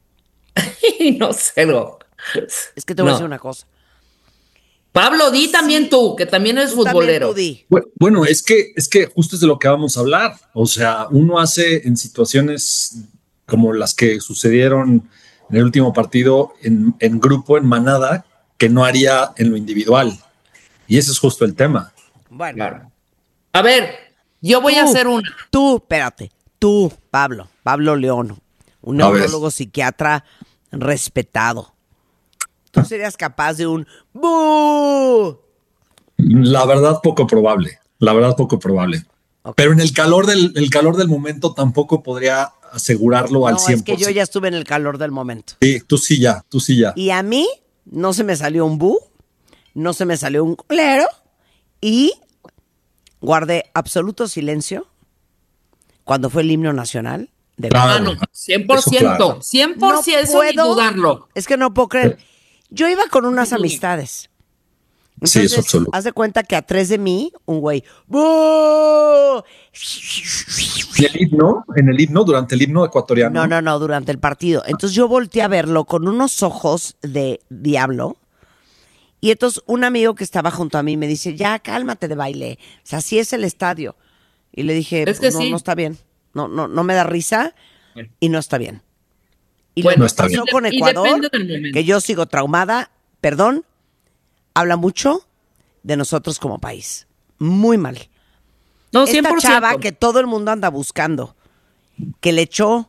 No sé. No. Es que te voy a No. decir una cosa. Pablo, di también tú, que también eres Tú también, futbolero. tú di. Bu- Bueno, es que, es que justo es de lo que vamos a hablar. O sea, uno hace en situaciones como las que sucedieron en el último partido en, en grupo, en manada, que no haría en lo individual. Y ese es justo el tema. Bueno, Claro. A ver, yo voy a Tú. hacer una. tú, espérate, tú, Pablo, Pablo León, un A ver. neurólogo psiquiatra respetado. ¿Tú serías capaz de un ¡bu! La verdad, poco probable. La verdad, poco probable. Ok. Pero en el calor del, el calor del momento tampoco podría asegurarlo al No, cien es por que ciento. yo ya estuve en el calor del momento. Sí, tú sí ya, tú sí ya. Y a mí no se me salió un bu, no se me salió un culero y guardé absoluto silencio cuando fue el himno nacional de Claro. Ah, no, cien por Eso, ciento. claro. cien por ciento, eso ni dudarlo. Es que no puedo creer. Yo iba con unas amistades. Sí, es absoluto. Haz de cuenta que atrás de mí, un güey. ¡Bu! ¿Y el himno? ¿En el himno? ¿Durante el himno ecuatoriano? No, no, no, durante el partido. Entonces yo volteé a verlo con unos ojos de diablo. Y entonces un amigo que estaba junto a mí me dice, ya, cálmate de baile. O sea, así es el estadio. Y le dije, Es que no, sí. no está bien. No, no, no me da risa y no está bien. Y Bueno, lo que está pasó bien. con Y Ecuador, depende del momento. que yo sigo traumada, perdón, habla mucho de nosotros como país. Muy mal. No, cien por Esta ciento. chava que todo el mundo anda buscando, que le echó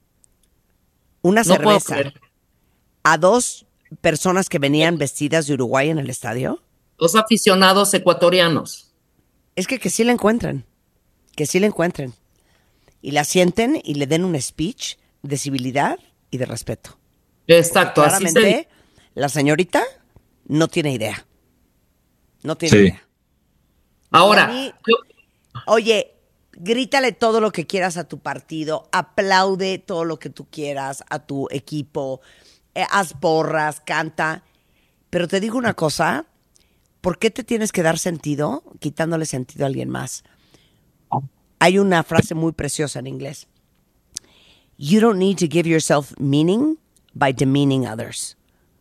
una No puedo cerveza creer. a dos personas que venían vestidas de Uruguay en el estadio, Los aficionados ecuatorianos. es que que sí la encuentren, que sí la encuentren. Y la sienten y le den un speech de civilidad y de respeto. Exacto, así Claramente, se... la señorita no tiene idea. No tiene Sí. idea. Y a Ahora, mí- yo- Oye, grítale todo lo que quieras a tu partido, aplaude todo lo que tú quieras a tu equipo, eh, haz porras, canta. Pero te digo una cosa, ¿por qué te tienes que dar sentido quitándole sentido a alguien más? Hay una frase muy preciosa en inglés. You don't need to give yourself meaning by demeaning others.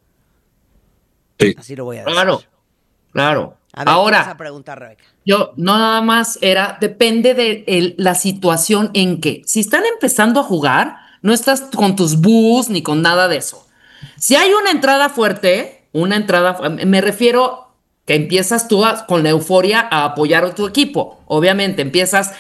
Sí. Así lo voy a decir. claro, claro. A ver, ¿qué vas Ahora, a preguntar, Rebeca? yo no nada más era, depende de el- la situación en que, si están empezando a jugar, no estás con tus bus ni con nada de eso. Si hay una entrada fuerte, una entrada, fu- me refiero que empiezas tú a- con la euforia a apoyar a tu equipo. Obviamente, empiezas.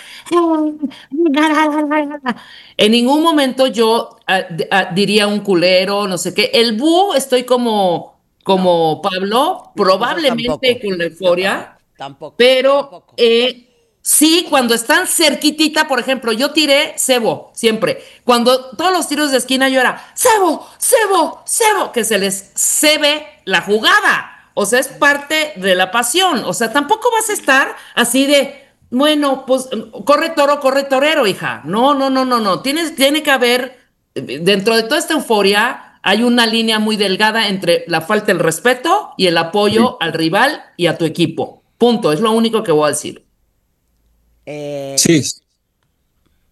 En ningún momento yo ah, d- ah, diría un culero, no sé qué. El bu, estoy como, como Pablo, probablemente tampoco. con la euforia. Tampoco. Pero tampoco. eh, sí, cuando están cerquitita, por ejemplo, yo tiré cebo, siempre. Cuando todos los tiros de esquina yo era cebo, cebo, cebo, que se les cebe la jugada. O sea, es parte de la pasión. O sea, tampoco vas a estar así de, bueno, pues corre toro, corre torero, hija. No, no, no, no, no. Tienes, tiene que haber, eh, dentro de toda esta euforia, hay una línea muy delgada entre la falta del respeto y el apoyo al rival y a tu equipo. Punto, es lo único que voy a decir. Eh, Sí.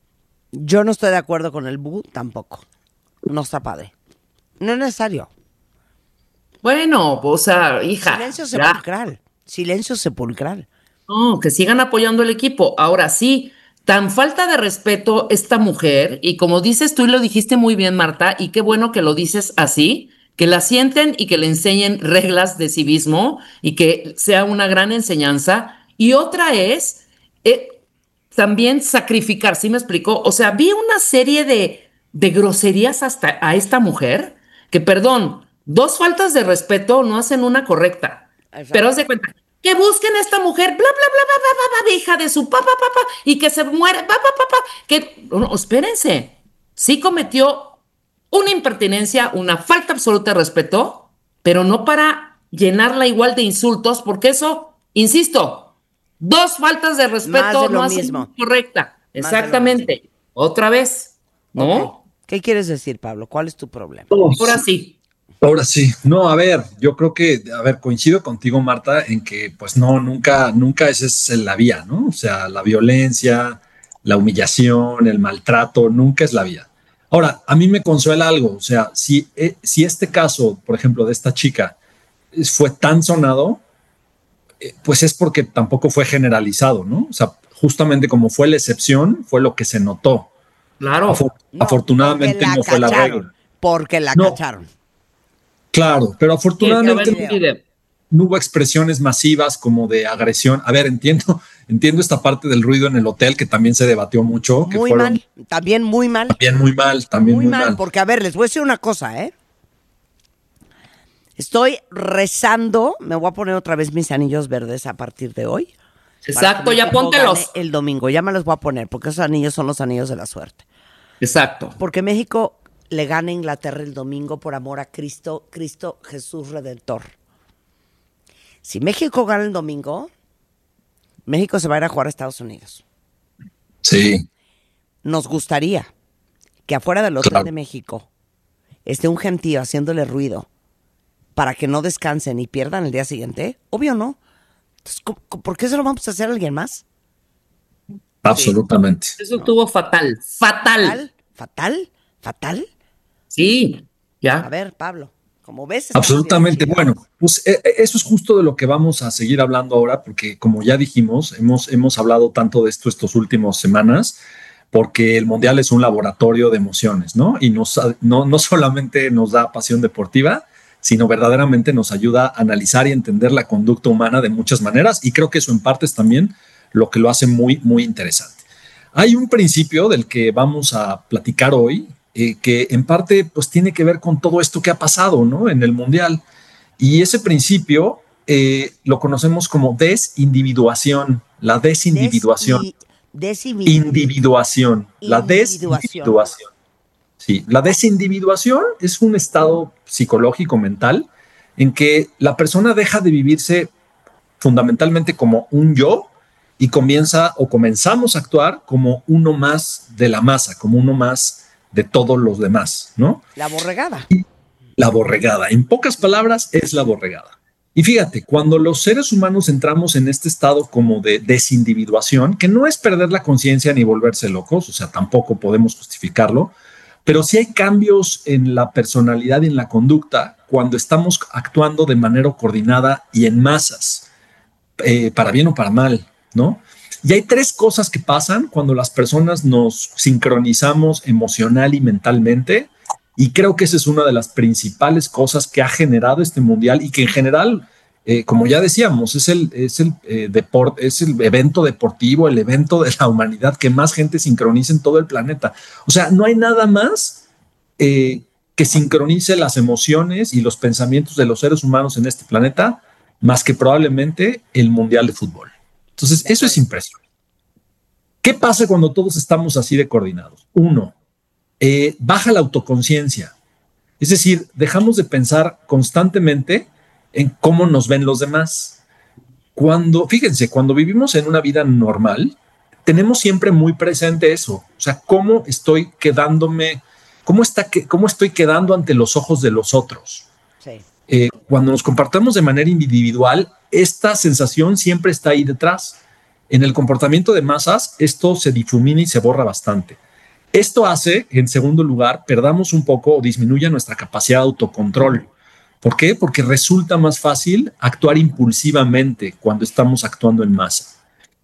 Yo no estoy de acuerdo con el bu tampoco. No está padre. No es necesario. Bueno, o sea, hija. Silencio ya. sepulcral. Silencio sepulcral. No, que sigan apoyando el equipo. Ahora sí, tan falta de respeto esta mujer, y como dices tú y lo dijiste muy bien, Marta, y qué bueno que lo dices así, que la sienten y que le enseñen reglas de civismo y que sea una gran enseñanza. Y otra es eh, también sacrificar, ¿sí me explico? O sea, vi una serie de, de groserías hasta a esta mujer, que perdón, dos faltas de respeto no hacen una correcta. Exacto. Pero haz de cuenta, que busquen a esta mujer, bla, bla, bla, bla, bla, bla, hija de su papá, papá, y que se muera, papá, papá, que, no, espérense, sí cometió una impertinencia, una falta absoluta de respeto, pero no para llenarla igual de insultos, porque eso, insisto, dos faltas de respeto de no hacen mismo. Correcta. Exactamente. Otra vez, ¿no? Okay. ¿Qué quieres decir, Pablo? ¿Cuál es tu problema? Oh, Ahora sí. Ahora sí, no, a ver, yo creo que, a ver, coincido contigo, Marta, en que pues no, nunca, nunca esa es la vía, ¿no? O sea, la violencia, la humillación, el maltrato, nunca es la vía. Ahora, a mí me consuela algo, o sea, si, eh, si este caso, por ejemplo, de esta chica fue tan sonado, eh, pues es porque tampoco fue generalizado, ¿no? O sea, justamente como fue la excepción, fue lo que se notó. Claro. Afor- No, afortunadamente porque no fue la cacharon, regla. Porque la No. cacharon. Claro, pero afortunadamente Sí, a ver, video. no hubo expresiones masivas como de agresión. A ver, entiendo, entiendo esta parte del ruido en el hotel que también se debatió mucho. Que Muy fueron mal, también muy mal. También muy mal, también Muy muy, mal, mal. porque a ver, les voy a decir una cosa, ¿eh? Estoy rezando, me voy a poner otra vez mis anillos verdes a partir de hoy. Exacto, ya México póntelos. gane el domingo, ya me los voy a poner, porque esos anillos son los anillos de la suerte. Exacto. Porque México le gana a Inglaterra el domingo por amor a Cristo, Cristo Jesús Redentor. Si México gana el domingo, México se va a ir a jugar a Estados Unidos. Sí. Nos gustaría que afuera del Hotel Claro. de México esté un gentío haciéndole ruido para que no descansen y pierdan el día siguiente. Obvio no. Entonces, ¿por qué se lo vamos a hacer a alguien más? Absolutamente. Eso estuvo fatal, fatal. ¿Fatal? ¿Fatal? ¿Fatal? Sí, ya. A ver, Pablo, como ves... estamos Absolutamente. bien Bueno, pues eh, eso es justo de lo que vamos a seguir hablando ahora, porque como ya dijimos, hemos, hemos hablado tanto de esto estas últimas semanas, porque el Mundial es un laboratorio de emociones, ¿no? Y nos, no, no solamente nos da pasión deportiva, sino verdaderamente nos ayuda a analizar y entender la conducta humana de muchas maneras, y creo que eso en parte es también lo que lo hace muy, muy interesante. Hay un principio del que vamos a platicar hoy, eh, que en parte pues tiene que ver con todo esto que ha pasado, ¿no? En el Mundial. Y ese principio eh, lo conocemos como desindividuación, la desindividuación. Desi- desimi- Individuación, la Individuación. desindividuación. Sí, la desindividuación es un estado psicológico mental en que la persona deja de vivirse fundamentalmente como un yo y comienza o comenzamos a actuar como uno más de la masa, como uno más de todos los demás, ¿no? La borregada. La borregada, en pocas palabras, es la borregada. Y fíjate, cuando los seres humanos entramos en este estado como de desindividuación, que no es perder la conciencia ni volverse locos, o sea, tampoco podemos justificarlo, pero sí hay cambios en la personalidad y en la conducta cuando estamos actuando de manera coordinada y en masas, eh, para bien o para mal, ¿no? Y hay tres cosas que pasan cuando las personas nos sincronizamos emocional y mentalmente, y creo que esa es una de las principales cosas que ha generado este mundial y que en general, eh, como ya decíamos, es el, es, el, eh, deport, es el evento deportivo, el evento de la humanidad que más gente sincroniza en todo el planeta. O sea, no hay nada más eh, que sincronice las emociones y los pensamientos de los seres humanos en este planeta más que probablemente el mundial de fútbol. Entonces, eso es impresionante. ¿Qué pasa cuando todos estamos así de coordinados? Uno, eh, baja la autoconciencia. Es decir, dejamos de pensar constantemente en cómo nos ven los demás. Cuando, fíjense, cuando vivimos en una vida normal, tenemos siempre muy presente eso. O sea, cómo estoy quedándome, cómo, está, cómo estoy quedando ante los ojos de los otros. Sí. Eh, cuando nos comportamos de manera individual, esta sensación siempre está ahí detrás. En el comportamiento de masas, esto se difumina y se borra bastante. Esto hace, en segundo lugar, perdamos un poco o disminuya nuestra capacidad de autocontrol. ¿Por qué? Porque resulta más fácil actuar impulsivamente cuando estamos actuando en masa.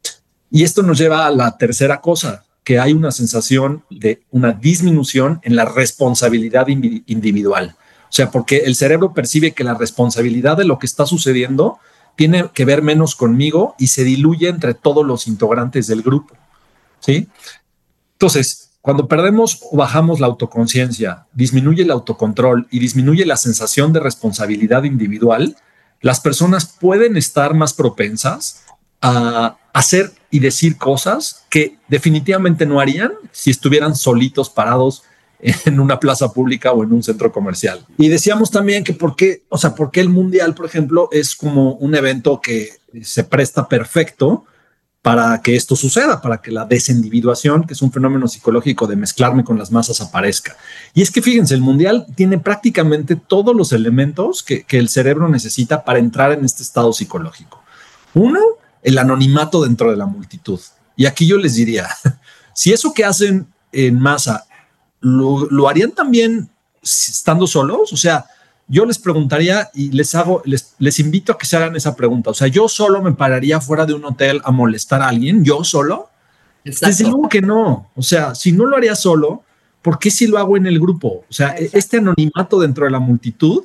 Y esto nos lleva a la tercera cosa, que hay una sensación de una disminución en la responsabilidad individual. O sea, porque el cerebro percibe que la responsabilidad de lo que está sucediendo tiene que ver menos conmigo y se diluye entre todos los integrantes del grupo, ¿sí? Entonces, cuando perdemos o bajamos la autoconciencia, disminuye el autocontrol y disminuye la sensación de responsabilidad individual, las personas pueden estar más propensas a hacer y decir cosas que definitivamente no harían si estuvieran solitos parados en una plaza pública o en un centro comercial. Y decíamos también que por qué, o sea, por qué el Mundial, por ejemplo, es como un evento que se presta perfecto para que esto suceda, para que la desindividuación, que es un fenómeno psicológico de mezclarme con las masas, aparezca. Y es que fíjense, el Mundial tiene prácticamente todos los elementos que, que el cerebro necesita para entrar en este estado psicológico. Uno, el anonimato dentro de la multitud. Y aquí yo les diría, si eso que hacen en masa lo, lo harían también estando solos, o sea, yo les preguntaría y les hago, les, les invito a que se hagan esa pregunta. O sea, yo solo me pararía fuera de un hotel a molestar a alguien, yo solo. Exacto. Desde luego que no. O sea, si no lo haría solo, ¿por qué si lo hago en el grupo? O sea, exacto, este anonimato dentro de la multitud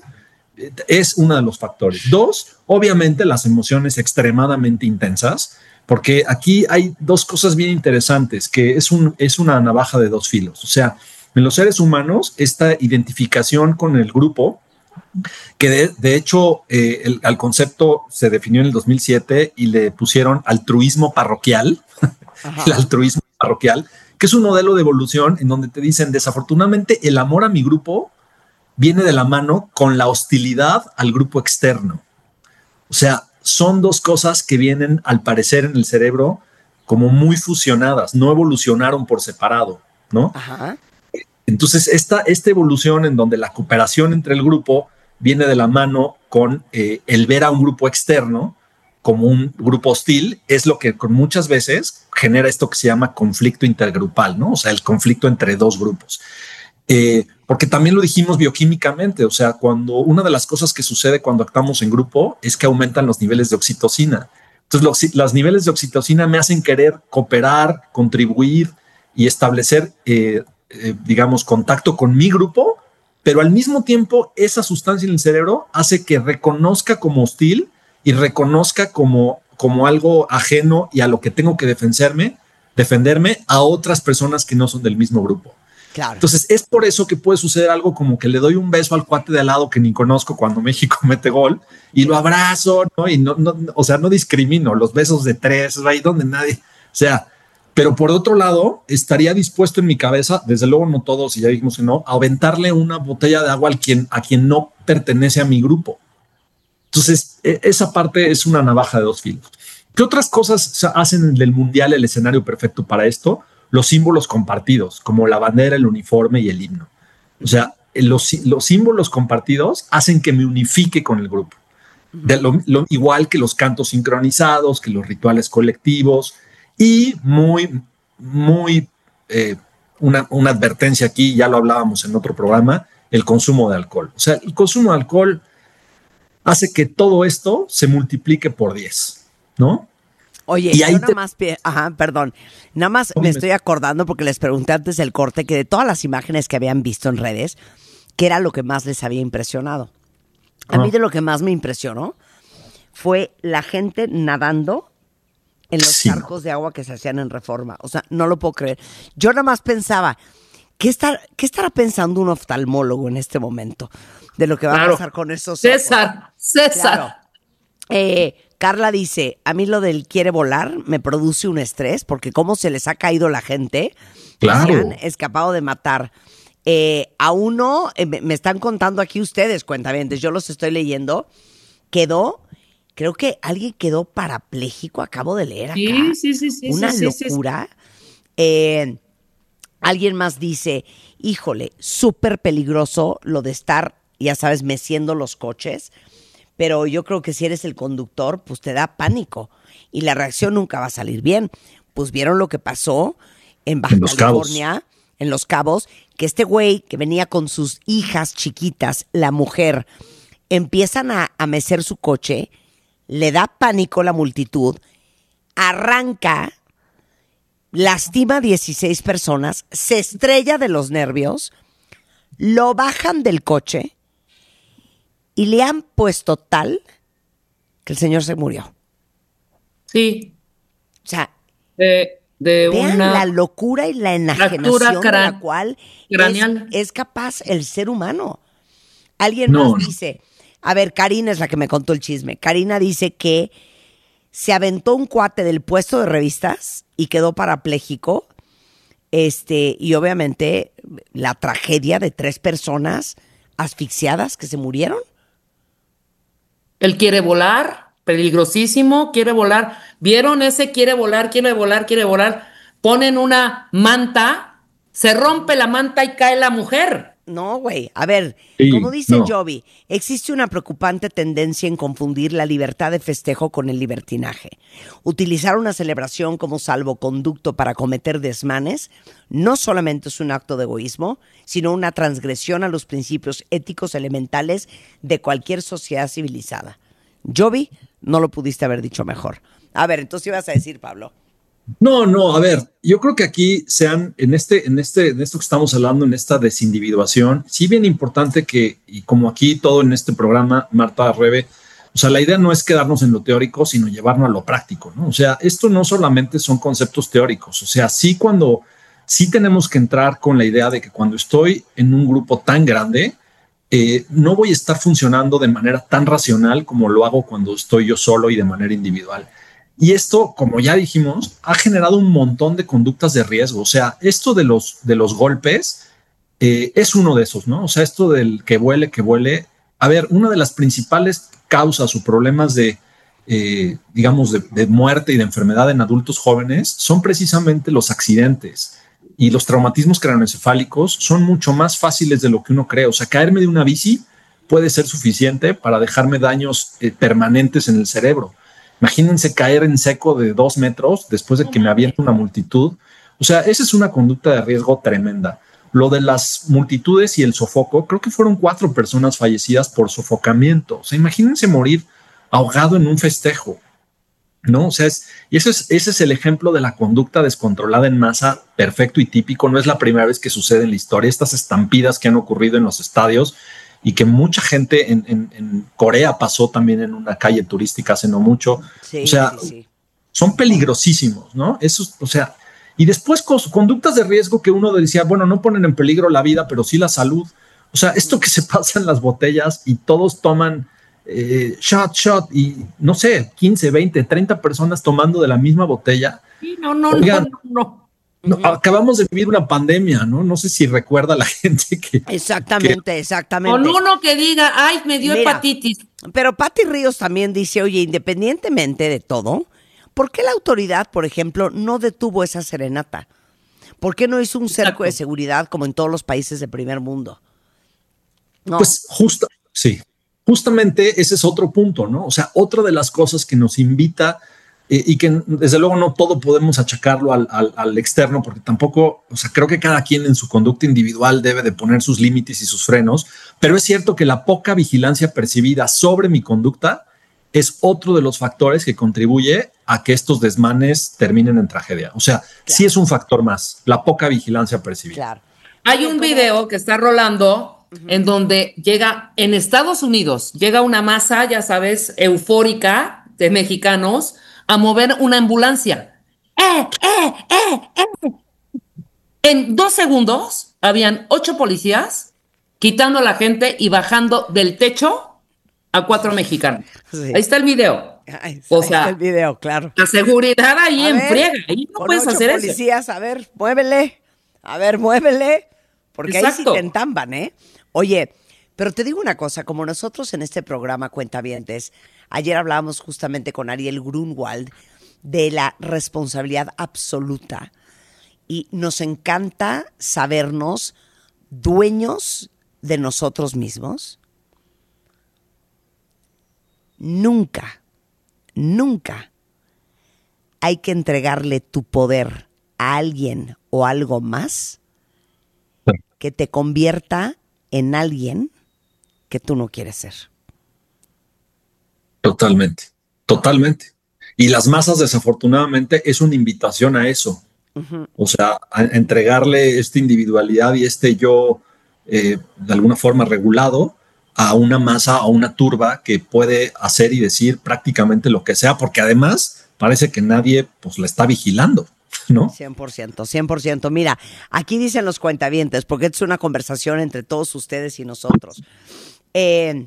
es uno de los factores. Dos, obviamente las emociones extremadamente intensas, porque aquí hay dos cosas bien interesantes, que es, un, es una navaja de dos filos. O sea, en los seres humanos, esta identificación con el grupo, que de, de hecho eh, el, al concepto se definió en el dos mil siete y le pusieron altruismo parroquial, el altruismo parroquial, que es un modelo de evolución en donde te dicen, desafortunadamente, el amor a mi grupo viene de la mano con la hostilidad al grupo externo. O sea, son dos cosas que vienen, al parecer, en el cerebro como muy fusionadas, no evolucionaron por separado, ¿no? Ajá. Entonces, esta, esta evolución en donde la cooperación entre el grupo viene de la mano con eh, el ver a un grupo externo como un grupo hostil, es lo que con muchas veces genera esto que se llama conflicto intergrupal, ¿no? O sea, el conflicto entre dos grupos. Eh, porque también lo dijimos bioquímicamente, o sea, cuando una de las cosas que sucede cuando actuamos en grupo es que aumentan los niveles de oxitocina. Entonces, los, los niveles de oxitocina me hacen querer cooperar, contribuir y establecer, eh, eh, digamos, contacto con mi grupo, pero al mismo tiempo esa sustancia en el cerebro hace que reconozca como hostil y reconozca como, como algo ajeno y a lo que tengo que defenderme, defenderme a otras personas que no son del mismo grupo. Claro. Entonces es por eso que puede suceder algo como que le doy un beso al cuate de al lado que ni conozco cuando México mete gol y lo abrazo, ¿no? Y no, no, o sea, no discrimino los besos de tres, ahí donde nadie, o sea, pero por otro lado estaría dispuesto en mi cabeza, desde luego no todos, y ya dijimos que no, a aventarle una botella de agua a quien, a quien no pertenece a mi grupo. Entonces esa parte es una navaja de dos filos. ¿Qué otras cosas hacen del Mundial el escenario perfecto para esto? Los símbolos compartidos, como la bandera, el uniforme y el himno. O sea, los, los símbolos compartidos hacen que me unifique con el grupo. De lo, lo, igual que los cantos sincronizados, que los rituales colectivos y muy, muy, eh, una, una advertencia aquí, ya lo hablábamos en otro programa, el consumo de alcohol. O sea, el consumo de alcohol hace que todo esto se multiplique por diez, ¿no? Oye, y yo nada te... más, ajá, perdón, nada más me estoy acordando porque les pregunté antes del corte que de todas las imágenes que habían visto en redes, ¿qué era lo que más les había impresionado? A mí de lo que más me impresionó fue la gente nadando en los sí. charcos de agua que se hacían en Reforma. O sea, no lo puedo creer. Yo nada más pensaba, ¿qué, estar, qué estará pensando un oftalmólogo en este momento de lo que va claro. a pasar con esos César, ojos? César. Claro. Eh... Carla dice, a mí lo del quiere volar me produce un estrés porque cómo se les ha caído la gente, claro. se han escapado de matar. Eh, a uno, eh, me están contando aquí ustedes, cuentavientes, yo los estoy leyendo, quedó, creo que alguien quedó parapléjico, acabo de leer acá. Sí, sí, sí. sí Una sí, locura. Sí, sí. Eh, alguien más dice, híjole, súper peligroso lo de estar, ya sabes, meciendo los coches. Pero yo creo que si eres el conductor, pues te da pánico y la reacción nunca va a salir bien. Pues vieron lo que pasó en Baja en California, en Los Cabos, que este güey que venía con sus hijas chiquitas, la mujer, empiezan a, a mecer su coche, le da pánico la multitud, arranca, lastima a dieciséis personas, se estrella de los nervios, lo bajan del coche y le han puesto tal que el señor se murió. Sí. O sea, de, de vean una la locura y la enajenación de la cual es, es capaz el ser humano. Alguien No. más dice, a ver, Karina es la que me contó el chisme. Karina dice que se aventó un cuate del puesto de revistas y quedó parapléjico. Este, y obviamente la tragedia de tres personas asfixiadas que se murieron. Él quiere volar, peligrosísimo, quiere volar. ¿Vieron ese quiere volar, quiere volar, quiere volar? Ponen una manta, se rompe la manta y cae la mujer. No, güey. A ver, Sí, como dice no. Jovi, existe una preocupante tendencia en confundir la libertad de festejo con el libertinaje. Utilizar una celebración como salvoconducto para cometer desmanes no solamente es un acto de egoísmo, sino una transgresión a los principios éticos elementales de cualquier sociedad civilizada. Jovi, no lo pudiste haber dicho mejor. A ver, entonces ibas a decir, Pablo. No, no, a ver, yo creo que aquí sean, en este, en este, en esto que estamos hablando, en esta desindividuación, sí bien importante que, y como aquí todo en este programa, Marta, Rebe, o sea, la idea no es quedarnos en lo teórico, sino llevarnos a lo práctico, ¿no? O sea, esto no solamente son conceptos teóricos, o sea, sí cuando, sí tenemos que entrar con la idea de que cuando estoy en un grupo tan grande, eh, no voy a estar funcionando de manera tan racional como lo hago cuando estoy yo solo y de manera individual. Y esto, como ya dijimos, ha generado un montón de conductas de riesgo. O sea, esto de los, de los golpes eh, es uno de esos, ¿no? O sea, esto del que vuele, que vuele. A ver, una de las principales causas o problemas de, eh, digamos, de, de muerte y de enfermedad en adultos jóvenes son precisamente los accidentes. Y los traumatismos craneoencefálicos son mucho más fáciles de lo que uno cree. O sea, caerme de una bici puede ser suficiente para dejarme daños eh, permanentes en el cerebro. Imagínense caer en seco de dos metros después de que me avienta una multitud. O sea, esa es una conducta de riesgo tremenda. Lo de las multitudes y el sofoco, creo que fueron cuatro personas fallecidas por sofocamiento. O sea, imagínense morir ahogado en un festejo, ¿no? O sea, es, y ese es, ese es el ejemplo de la conducta descontrolada en masa, perfecto y típico. No es la primera vez que sucede en la historia. Estas estampidas que han ocurrido en los estadios y que mucha gente en, en, en Corea pasó también en una calle turística hace no mucho. Sí, o sea, sí, sí. son peligrosísimos, ¿no? Eso, o sea, y después con conductas de riesgo que uno decía, bueno, no ponen en peligro la vida, pero sí la salud. O sea, esto que se pasa en las botellas y todos toman eh, shot, shot y no sé, quince, veinte, treinta personas tomando de la misma botella. Sí, no, no, Oigan, no, no, no. No, acabamos de vivir una pandemia, ¿no? No sé si recuerda la gente que... Exactamente, que, exactamente. Con uno que diga, ay, me dio Mira, hepatitis. Pero Pati Ríos también dice, oye, independientemente de todo, ¿por qué la autoridad, por ejemplo, no detuvo esa serenata? ¿Por qué no hizo un cerco Exacto. de seguridad como en todos los países del primer mundo? No. Pues justo, sí, justamente ese es otro punto, ¿no? O sea, otra de las cosas que nos invita eh, y que desde luego no todo podemos achacarlo al, al, al externo, porque tampoco, o sea, creo que cada quien en su conducta individual debe de poner sus límites y sus frenos, pero es cierto que la poca vigilancia percibida sobre mi conducta es otro de los factores que contribuye a que estos desmanes terminen en tragedia. O sea, claro, sí es un factor más, la poca vigilancia percibida. Claro. Hay un video que está rolando uh-huh. en donde llega, en Estados Unidos, llega una masa, ya sabes, eufórica de mexicanos a mover una ambulancia. ¡Eh, eh, eh, eh! En dos segundos habían ocho policías quitando a la gente y bajando del techo a cuatro mexicanos. Sí. Ahí está el video. Ay, o ahí sea, está el video, claro. La seguridad ahí a en ver, friega. Ahí no con puedes ocho hacer policías, eso. A ver, muévele. A ver, muévele. Porque Exacto. ahí sí te entamban, ¿eh? Oye, pero te digo una cosa, como nosotros en este programa Cuentavientes, ayer hablábamos justamente con Ariel Grunwald de la responsabilidad absoluta y nos encanta sabernos dueños de nosotros mismos. Nunca, nunca hay que entregarle tu poder a alguien o algo más que te convierta en alguien que tú no quieres ser. Totalmente, totalmente. Y las masas, desafortunadamente, es una invitación a eso. Uh-huh. O sea, a entregarle esta individualidad y este yo eh, de alguna forma regulado a una masa, a una turba que puede hacer y decir prácticamente lo que sea, porque además parece que nadie pues la está vigilando, ¿no? cien por ciento, cien por ciento. Mira, aquí dicen los cuentavientes, porque es una conversación entre todos ustedes y nosotros. Eh,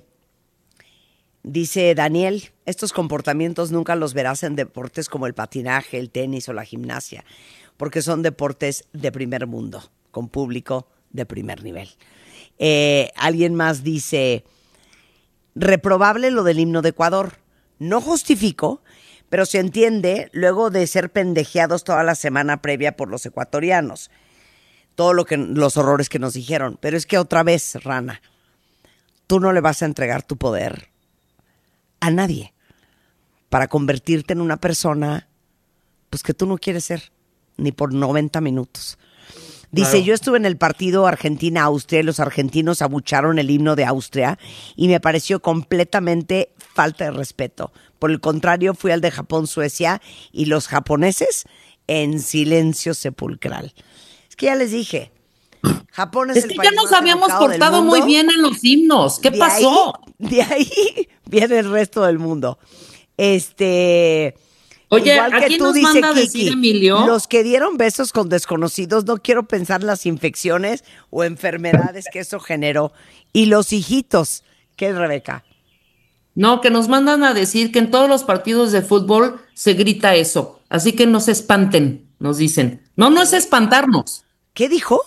dice Daniel, estos comportamientos nunca los verás en deportes como el patinaje, el tenis o la gimnasia, porque son deportes de primer mundo, con público de primer nivel. Eh, alguien más dice, reprobable lo del himno de Ecuador. No justifico, pero se entiende luego de ser pendejeados toda la semana previa por los ecuatorianos. Todo lo que, los horrores que nos dijeron. Pero es que otra vez, Rana, tú no le vas a entregar tu poder a nadie para convertirte en una persona pues que tú no quieres ser, ni por noventa minutos. Dice, claro. Yo estuve en el partido Argentina-Austria y los argentinos abucharon el himno de Austria y me pareció completamente falta de respeto. Por el contrario, fui al de Japón-Suecia y los japoneses en silencio sepulcral. Es que ya les dije, Japón es, es el que país ya nos más habíamos educado portado del mundo. Muy bien en los himnos. ¿Qué de pasó? Ahí, de ahí viene el resto del mundo. Este... Oye, igual que aquí tú, nos dice manda a Kiki, decir Emilio. Los que dieron besos con desconocidos, no quiero pensar las infecciones o enfermedades que eso generó. Y los hijitos, ¿qué es, Rebeca? No, que nos mandan a decir que en todos los partidos de fútbol se grita eso. Así que no se espanten, nos dicen. No, no es espantarnos. ¿Qué dijo?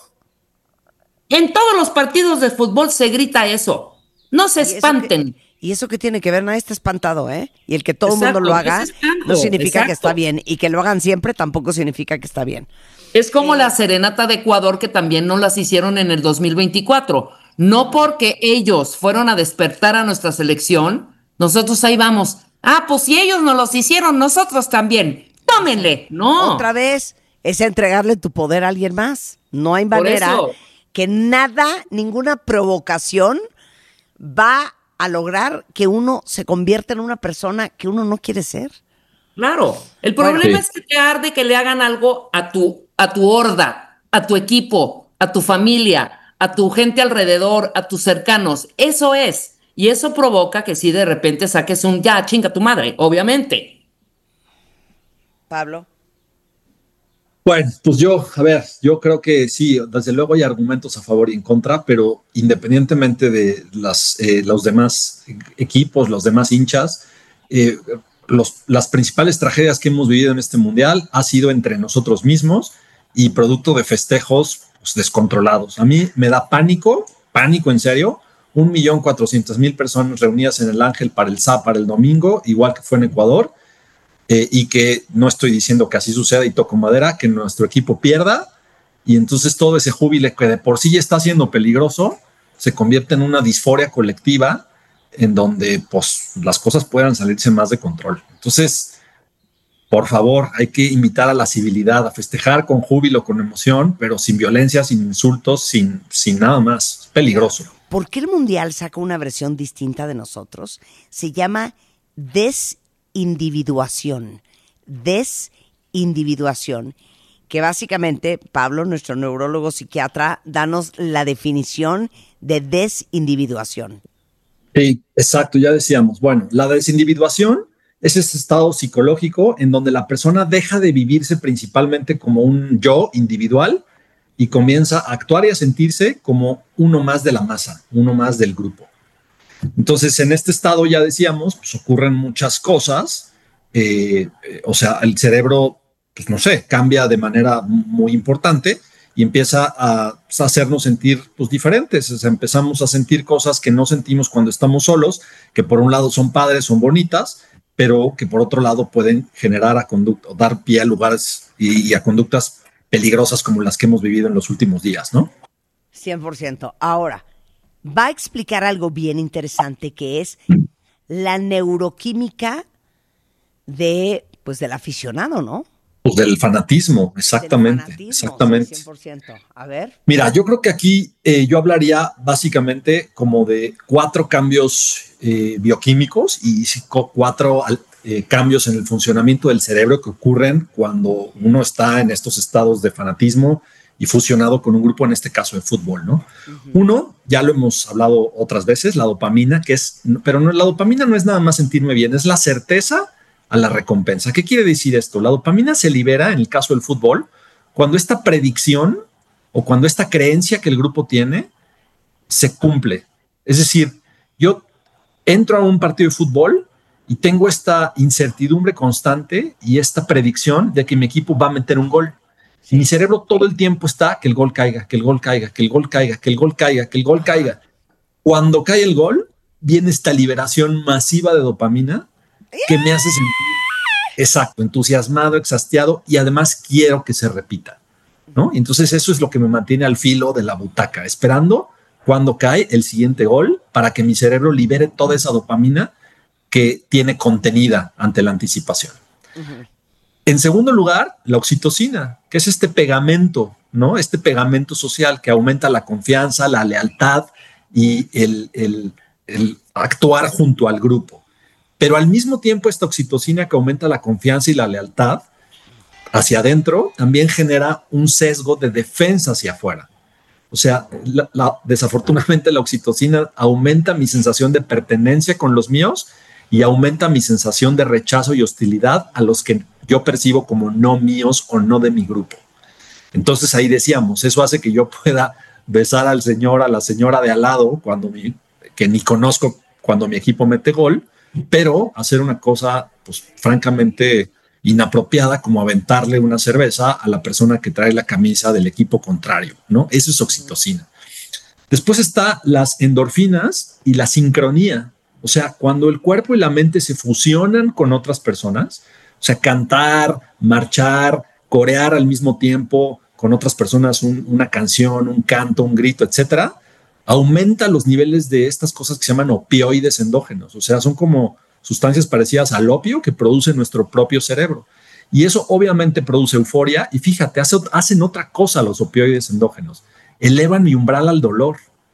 En todos los partidos de fútbol se grita eso. No se espanten. ¿Y eso qué tiene que ver? Nadie está espantado, ¿eh? Y el que todo el mundo lo Exacto, haga es espanto, no significa exacto. que está bien. Y que lo hagan siempre tampoco significa que está bien. Es como Eh, la serenata de Ecuador que también no las hicieron en el dos mil veinticuatro. No porque ellos fueron a despertar a nuestra selección, nosotros ahí vamos. Ah, pues si ellos no los hicieron, nosotros también. Tómenle. No. Otra vez es entregarle tu poder a alguien más. No hay Por manera eso. que nada, ninguna provocación va a lograr que uno se convierta en una persona que uno no quiere ser. Claro. El problema Bueno, sí. es que te arde que le hagan algo a tu, a tu horda, a tu equipo, a tu familia, a tu gente alrededor, a tus cercanos. Eso es. Y eso provoca que si de repente saques un ya, chinga tu madre, obviamente. Pablo. Bueno, pues yo, a ver, yo creo que sí, desde luego hay argumentos a favor y en contra, pero independientemente de las, eh, los demás equipos, los demás hinchas, eh, los, las principales tragedias que hemos vivido en este mundial ha sido entre nosotros mismos y producto de festejos pues, descontrolados. A mí me da pánico, pánico en serio, un millón cuatrocientas mil personas reunidas en el Ángel para el S A para el domingo, igual que fue en Ecuador. Eh, y que no estoy diciendo que así suceda y toco madera, que nuestro equipo pierda y entonces todo ese júbilo que de por sí ya está siendo peligroso se convierte en una disforia colectiva en donde pues las cosas puedan salirse más de control. Entonces, por favor, hay que invitar a la civilidad, a festejar con júbilo, con emoción, pero sin violencia, sin insultos, sin, sin nada más. Es peligroso. ¿Por qué el Mundial saca una versión distinta de nosotros? Se llama des individuación, desindividuación, que básicamente, Pablo, nuestro neurólogo psiquiatra, danos la definición de desindividuación. Sí, exacto, ya decíamos. Bueno, la desindividuación es ese estado psicológico en donde la persona deja de vivirse principalmente como un yo individual y comienza a actuar y a sentirse como uno más de la masa, uno más del grupo. Entonces, en este estado, ya decíamos, pues ocurren muchas cosas. Eh, eh, o sea, el cerebro, pues no sé, cambia de manera muy importante y empieza a, pues, a hacernos sentir pues, diferentes. O sea, empezamos a sentir cosas que no sentimos cuando estamos solos, que por un lado son padres, son bonitas, pero que por otro lado pueden generar a conducta, dar pie a lugares y, y a conductas peligrosas como las que hemos vivido en los últimos días, ¿no? cien por ciento. Ahora, va a explicar algo bien interesante que es la neuroquímica de, pues, del aficionado, ¿no? Pues del fanatismo, exactamente, Del fanatismo, exactamente. cien por ciento. A ver. Mira, yo creo que aquí eh, yo hablaría básicamente como de cuatro cambios eh, bioquímicos y cinco- cuatro eh, cambios en el funcionamiento del cerebro que ocurren cuando uno está en estos estados de fanatismo y fusionado con un grupo, en este caso de fútbol, ¿no? Uh-huh. Uno, ya lo hemos hablado otras veces, la dopamina, que es, pero no, la dopamina no es nada más sentirme bien, es la certeza a la recompensa. ¿Qué quiere decir esto? La dopamina se libera, en el caso del fútbol, cuando esta predicción o cuando esta creencia que el grupo tiene se cumple. Es decir, yo entro a un partido de fútbol y tengo esta incertidumbre constante y esta predicción de que mi equipo va a meter un gol. Y mi cerebro todo el tiempo está que el gol caiga, que el gol caiga, que el gol caiga, que el gol caiga, que el gol caiga. Cuando cae el gol, viene esta liberación masiva de dopamina que me hace sentir, exacto, entusiasmado, exhastiado y además quiero que se repita, ¿no? Entonces eso es lo que me mantiene al filo de la butaca, esperando cuando cae el siguiente gol para que mi cerebro libere toda esa dopamina que tiene contenida ante la anticipación. Uh-huh. En segundo lugar, la oxitocina, que es este pegamento, ¿no? Este pegamento social que aumenta la confianza, la lealtad y el, el, el actuar junto al grupo. Pero al mismo tiempo esta oxitocina que aumenta la confianza y la lealtad hacia adentro también genera un sesgo de defensa hacia afuera. O sea, la, la, desafortunadamente la oxitocina aumenta mi sensación de pertenencia con los míos y aumenta mi sensación de rechazo y hostilidad a los que yo percibo como no míos o no de mi grupo. Entonces ahí decíamos, eso hace que yo pueda besar al señor, a la señora de al lado, cuando mi, que ni conozco cuando mi equipo mete gol, pero hacer una cosa, pues, francamente inapropiada, como aventarle una cerveza a la persona que trae la camisa del equipo contrario, ¿no? Eso es oxitocina. Después está las endorfinas y la sincronía. O sea, cuando el cuerpo y la mente se fusionan con otras personas, o sea, cantar, marchar, corear al mismo tiempo con otras personas un, una canción, un canto, un grito, etcétera, aumenta los niveles de estas cosas que se llaman opioides endógenos. O sea, son como sustancias parecidas al opio que produce nuestro propio cerebro. Y eso obviamente produce euforia. Y fíjate, hace, hacen otra cosa los opioides endógenos. Elevan mi umbral al dolor.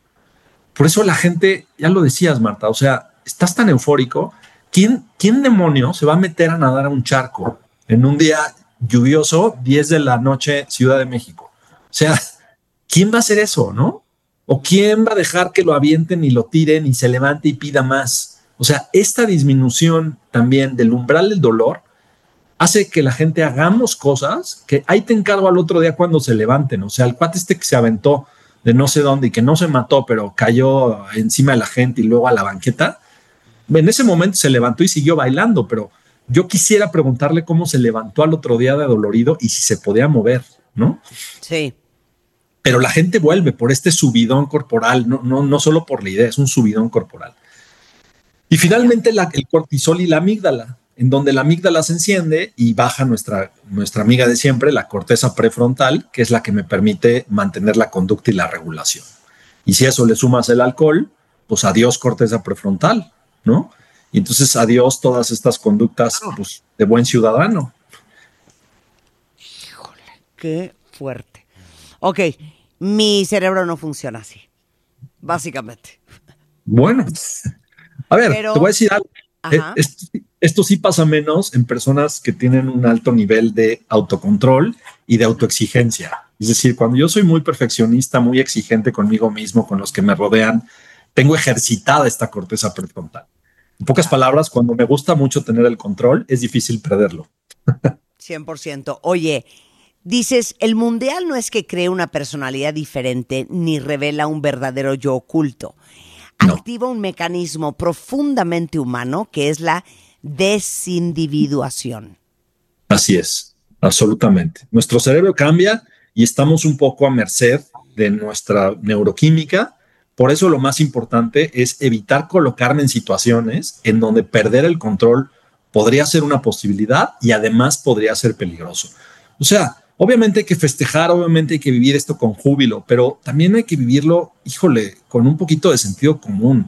Por eso la gente, ya lo decías, Marta, o sea, estás tan eufórico. ¿Quién, quién demonio se va a meter a nadar a un charco en un día lluvioso, diez de la noche, Ciudad de México? O sea, ¿quién va a hacer eso, no? ¿O quién va a dejar que lo avienten y lo tiren y se levante y pida más? O sea, esta disminución también del umbral del dolor hace que la gente hagamos cosas que ahí te encargo al otro día cuando se levanten. O sea, el cuate este que se aventó de no sé dónde y que no se mató, pero cayó encima de la gente y luego a la banqueta, en ese momento se levantó y siguió bailando, pero yo quisiera preguntarle cómo se levantó al otro día de adolorido y si se podía mover, ¿no? Sí. Pero la gente vuelve por este subidón corporal, no, no, no solo por la idea, es un subidón corporal. Y finalmente la, el cortisol y la amígdala, en donde la amígdala se enciende y baja nuestra, nuestra amiga de siempre, la corteza prefrontal, que es la que me permite mantener la conducta y la regulación. Y si a eso le sumas el alcohol, pues adiós corteza prefrontal, ¿no? Y entonces adiós todas estas conductas, pues, de buen ciudadano. Híjole, qué fuerte. Ok, mi cerebro no funciona así, básicamente. Bueno, a ver, Pero, te voy a decir algo. ajá. Esto, esto sí pasa menos en personas que tienen un alto nivel de autocontrol y de autoexigencia. Es decir, cuando yo soy muy perfeccionista, muy exigente conmigo mismo, con los que me rodean, tengo ejercitada esta corteza prefrontal. En pocas palabras, cuando me gusta mucho tener el control, es difícil perderlo. cien por ciento. Oye, dices, el mundial no es que cree una personalidad diferente ni revela un verdadero yo oculto. No. Activa un mecanismo profundamente humano que es la desindividuación. Así es, absolutamente. Nuestro cerebro cambia y estamos un poco a merced de nuestra neuroquímica. Por eso lo más importante es evitar colocarme en situaciones en donde perder el control podría ser una posibilidad y además podría ser peligroso. O sea, obviamente hay que festejar, obviamente hay que vivir esto con júbilo, pero también hay que vivirlo, híjole, con un poquito de sentido común.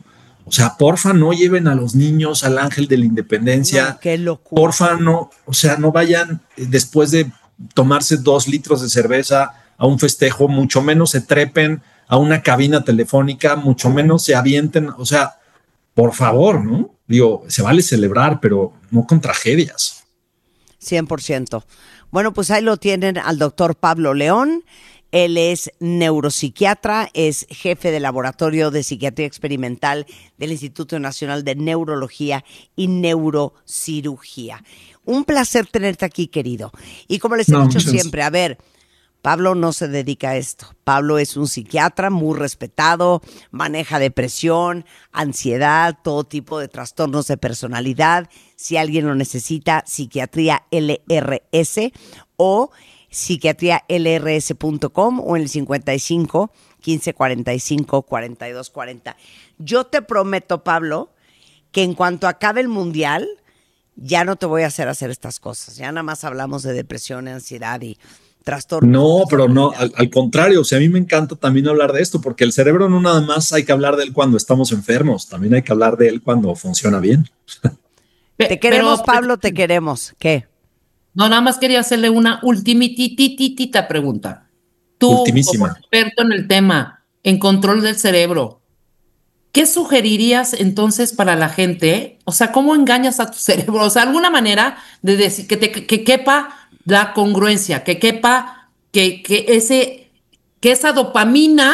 O sea, porfa, no lleven a los niños al Ángel de la Independencia. No, qué locura. Porfa, no, o sea, no vayan después de tomarse dos litros de cerveza a un festejo, mucho menos se trepen a una cabina telefónica, mucho menos se avienten, o sea, por favor, ¿no? Digo, se vale celebrar, pero no con tragedias. cien por ciento. Bueno, pues ahí lo tienen al doctor Pablo León. Él es neuropsiquiatra, es jefe de laboratorio de psiquiatría experimental del Instituto Nacional de Neurología y Neurocirugía. Un placer tenerte aquí, querido. Y como les he No, dicho muchas- siempre, a ver, Pablo no se dedica a esto. Pablo es un psiquiatra muy respetado, maneja depresión, ansiedad, todo tipo de trastornos de personalidad. Si alguien lo necesita, psiquiatría L R S o psiquiatría L R S punto com o en el cincuenta y cinco, quince cuarenta y cinco, cuarenta y dos cuarenta. Yo te prometo, Pablo, que en cuanto acabe el mundial, ya no te voy a hacer hacer estas cosas. Ya nada más hablamos de depresión, ansiedad y trastornos. No, pero no, al, al contrario, o sea, a mí me encanta también hablar de esto, porque el cerebro no nada más hay que hablar de él cuando estamos enfermos, también hay que hablar de él cuando funciona bien. Te queremos, Pero- Pablo, te queremos. ¿Qué? No, nada más quería hacerle una ultimitititita pregunta. Tú, Ultimísima. como experto en el tema, en control del cerebro, ¿qué sugerirías entonces para la gente? O sea, ¿cómo engañas a tu cerebro? O sea, alguna manera de decir que, te, que quepa la congruencia, que quepa que, que, ese, que esa dopamina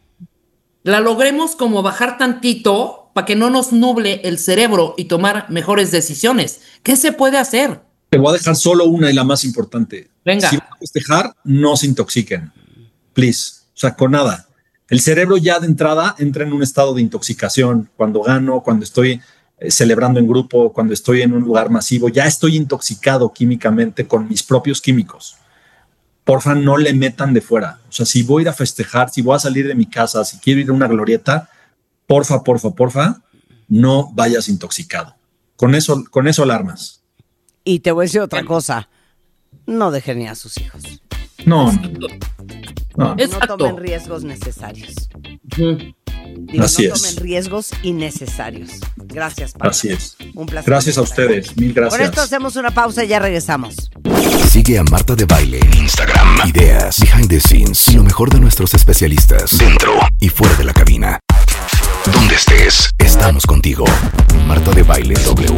la logremos como bajar tantito para que no nos nuble el cerebro y tomar mejores decisiones. ¿Qué se puede hacer? Te voy a dejar solo una y la más importante. Venga. Si van a festejar, no se intoxiquen. Please. O sea, con nada. El cerebro ya de entrada entra en un estado de intoxicación. Cuando gano, cuando estoy eh, celebrando en grupo, cuando estoy en un lugar masivo, ya estoy intoxicado químicamente con mis propios químicos. Porfa, no le metan de fuera. O sea, si voy a ir a festejar, si voy a salir de mi casa, si quiero ir a una glorieta, porfa, porfa, porfa, no vayas intoxicado. Con eso, con eso alarmas. Y te voy a decir otra cosa. No dejen ni a sus hijos. No, no, no. No Exacto. tomen riesgos necesarios. Ujú. Digo, Así no es. tomen riesgos innecesarios. Gracias, Pablo. Así es. Un placer. Gracias a ustedes. Mil Con esto gracias. hacemos una pausa y ya regresamos. Sigue a Marta de Baile en Instagram. Ideas, behind the scenes y lo mejor de nuestros especialistas dentro y fuera de la cabina. Donde estés, estamos contigo. Marta de Baile W.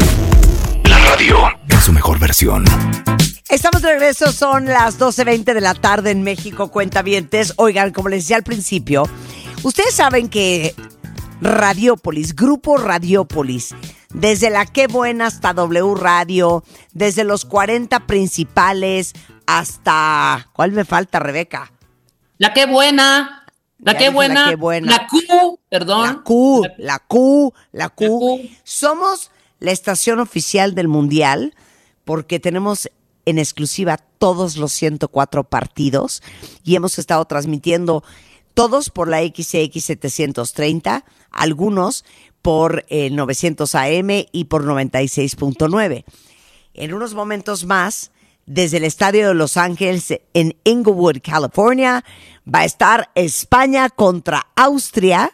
La radio en su mejor versión. Estamos de regreso, son las doce veinte de la tarde en México, cuentavientes. Oigan, como les decía al principio, ustedes saben que Radiopolis, Grupo Radiopolis, desde la Qué Buena hasta W Radio, desde los cuarenta principales hasta... ¿Cuál me falta, Rebeca? La qué buena, la Ya qué dije buena, la qué buena. la Q, perdón. La Q, la Q, la Q. La Q. Somos la estación oficial del Mundial porque tenemos en exclusiva todos los ciento cuatro partidos y hemos estado transmitiendo todos por la X X setecientos treinta, algunos por el novecientos A M y por noventa y seis punto nueve. En unos momentos más, desde el Estadio de Los Ángeles en Inglewood, California, va a estar España contra Austria.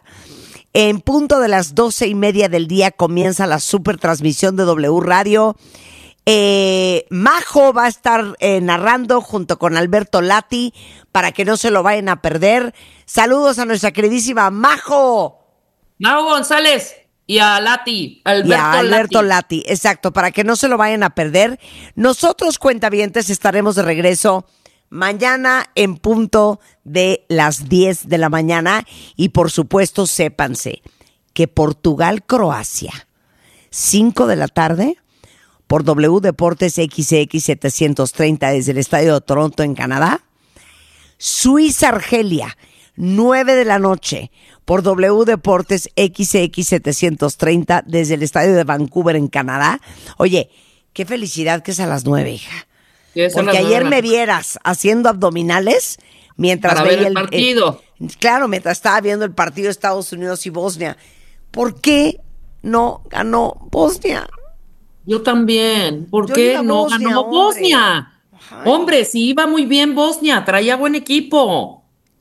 En punto de las doce y media del día comienza la super transmisión de W Radio. Eh, Majo va a estar eh, narrando junto con Alberto Lati para que no se lo vayan a perder. Saludos a nuestra queridísima Majo. Mau González y a Lati, Alberto, y a Alberto Lati. Lati. Exacto, para que no se lo vayan a perder. Nosotros, cuentavientes, estaremos de regreso mañana en punto de las diez de la mañana. Y por supuesto, sépanse que Portugal-Croacia, cinco de la tarde, por W Deportes X X setecientos treinta desde el Estadio de Toronto en Canadá. Suiza-Argelia, nueve de la noche, por W Deportes X X setecientos treinta desde el Estadio de Vancouver en Canadá. Oye, qué felicidad que es a las nueve, hija. Sí, es a Porque las nueve ayer de la me noche. vieras haciendo abdominales mientras Para veía ver el partido. eh, claro, mientras estaba viendo el partido de Estados Unidos y Bosnia. ¿Por qué no ganó Bosnia? Yo también. ¿Por Yo qué iba a no Bosnia, ganó hombre. Bosnia? Ay. Hombre, sí iba muy bien Bosnia, traía buen equipo.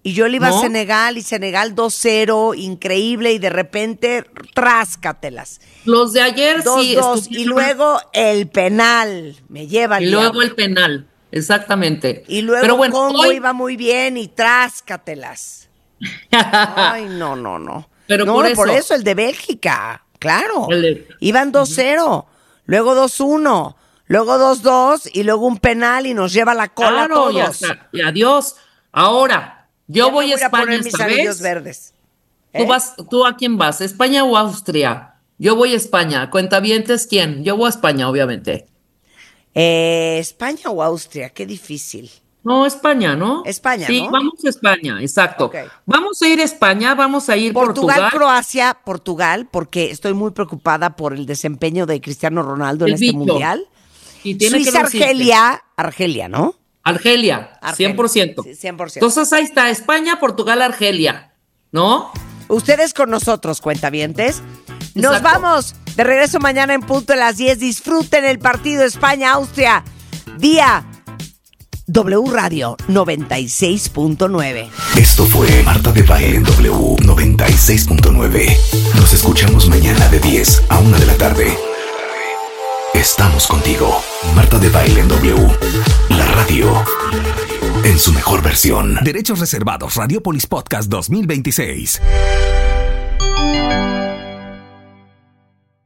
Y yo le iba ¿No? a Senegal y Senegal dos cero, increíble, y de repente, tráscatelas. Los de ayer dos, sí. dos, y estuvieron- luego el penal, me lleva el Y luego diablo. el penal, exactamente. Y luego Pero bueno, Congo hoy- iba muy bien y tráscatelas. Ay, no, no, no. Pero no, por eso. el de Bélgica, claro. El de- Iban dos cero, luego dos uno, luego dos dos y luego un penal y nos lleva la cola Claro, a y, todos. hasta- y adiós. Ahora, yo Ya me voy a a España poner mis esta anillos vez. verdes. ¿Tú, ¿Eh? vas, ¿Tú a quién vas? ¿España o Austria? Yo voy a España. ¿Cuentavientes quién? Yo voy a España, obviamente. Eh, ¿España o Austria? Qué difícil. No, España, ¿no? España, Sí, ¿no? vamos a España, exacto. Ok. Vamos a ir a España, vamos a ir Portugal, Portugal. Croacia, Portugal, porque estoy muy preocupada por el desempeño de Cristiano Ronaldo en El este bicho. mundial. Y tiene que Suiza, lucirse. Argelia, Argelia, ¿no? Argelia, Argelia, cien por ciento. sí, cien por ciento. Entonces ahí está, España, Portugal, Argelia, ¿no? Ustedes con nosotros, cuentavientes. Nos Exacto. vamos de regreso mañana en punto de las diez. Disfruten el partido España-Austria. Día W Radio noventa y seis punto nueve. Esto fue Marta de Baile en W noventa y seis punto nueve. Nos escuchamos mañana de diez a una de la tarde. Estamos contigo. Marta de Baile en W. La radio en su mejor versión. Derechos reservados. Radiopolis Podcast dos mil veintiséis.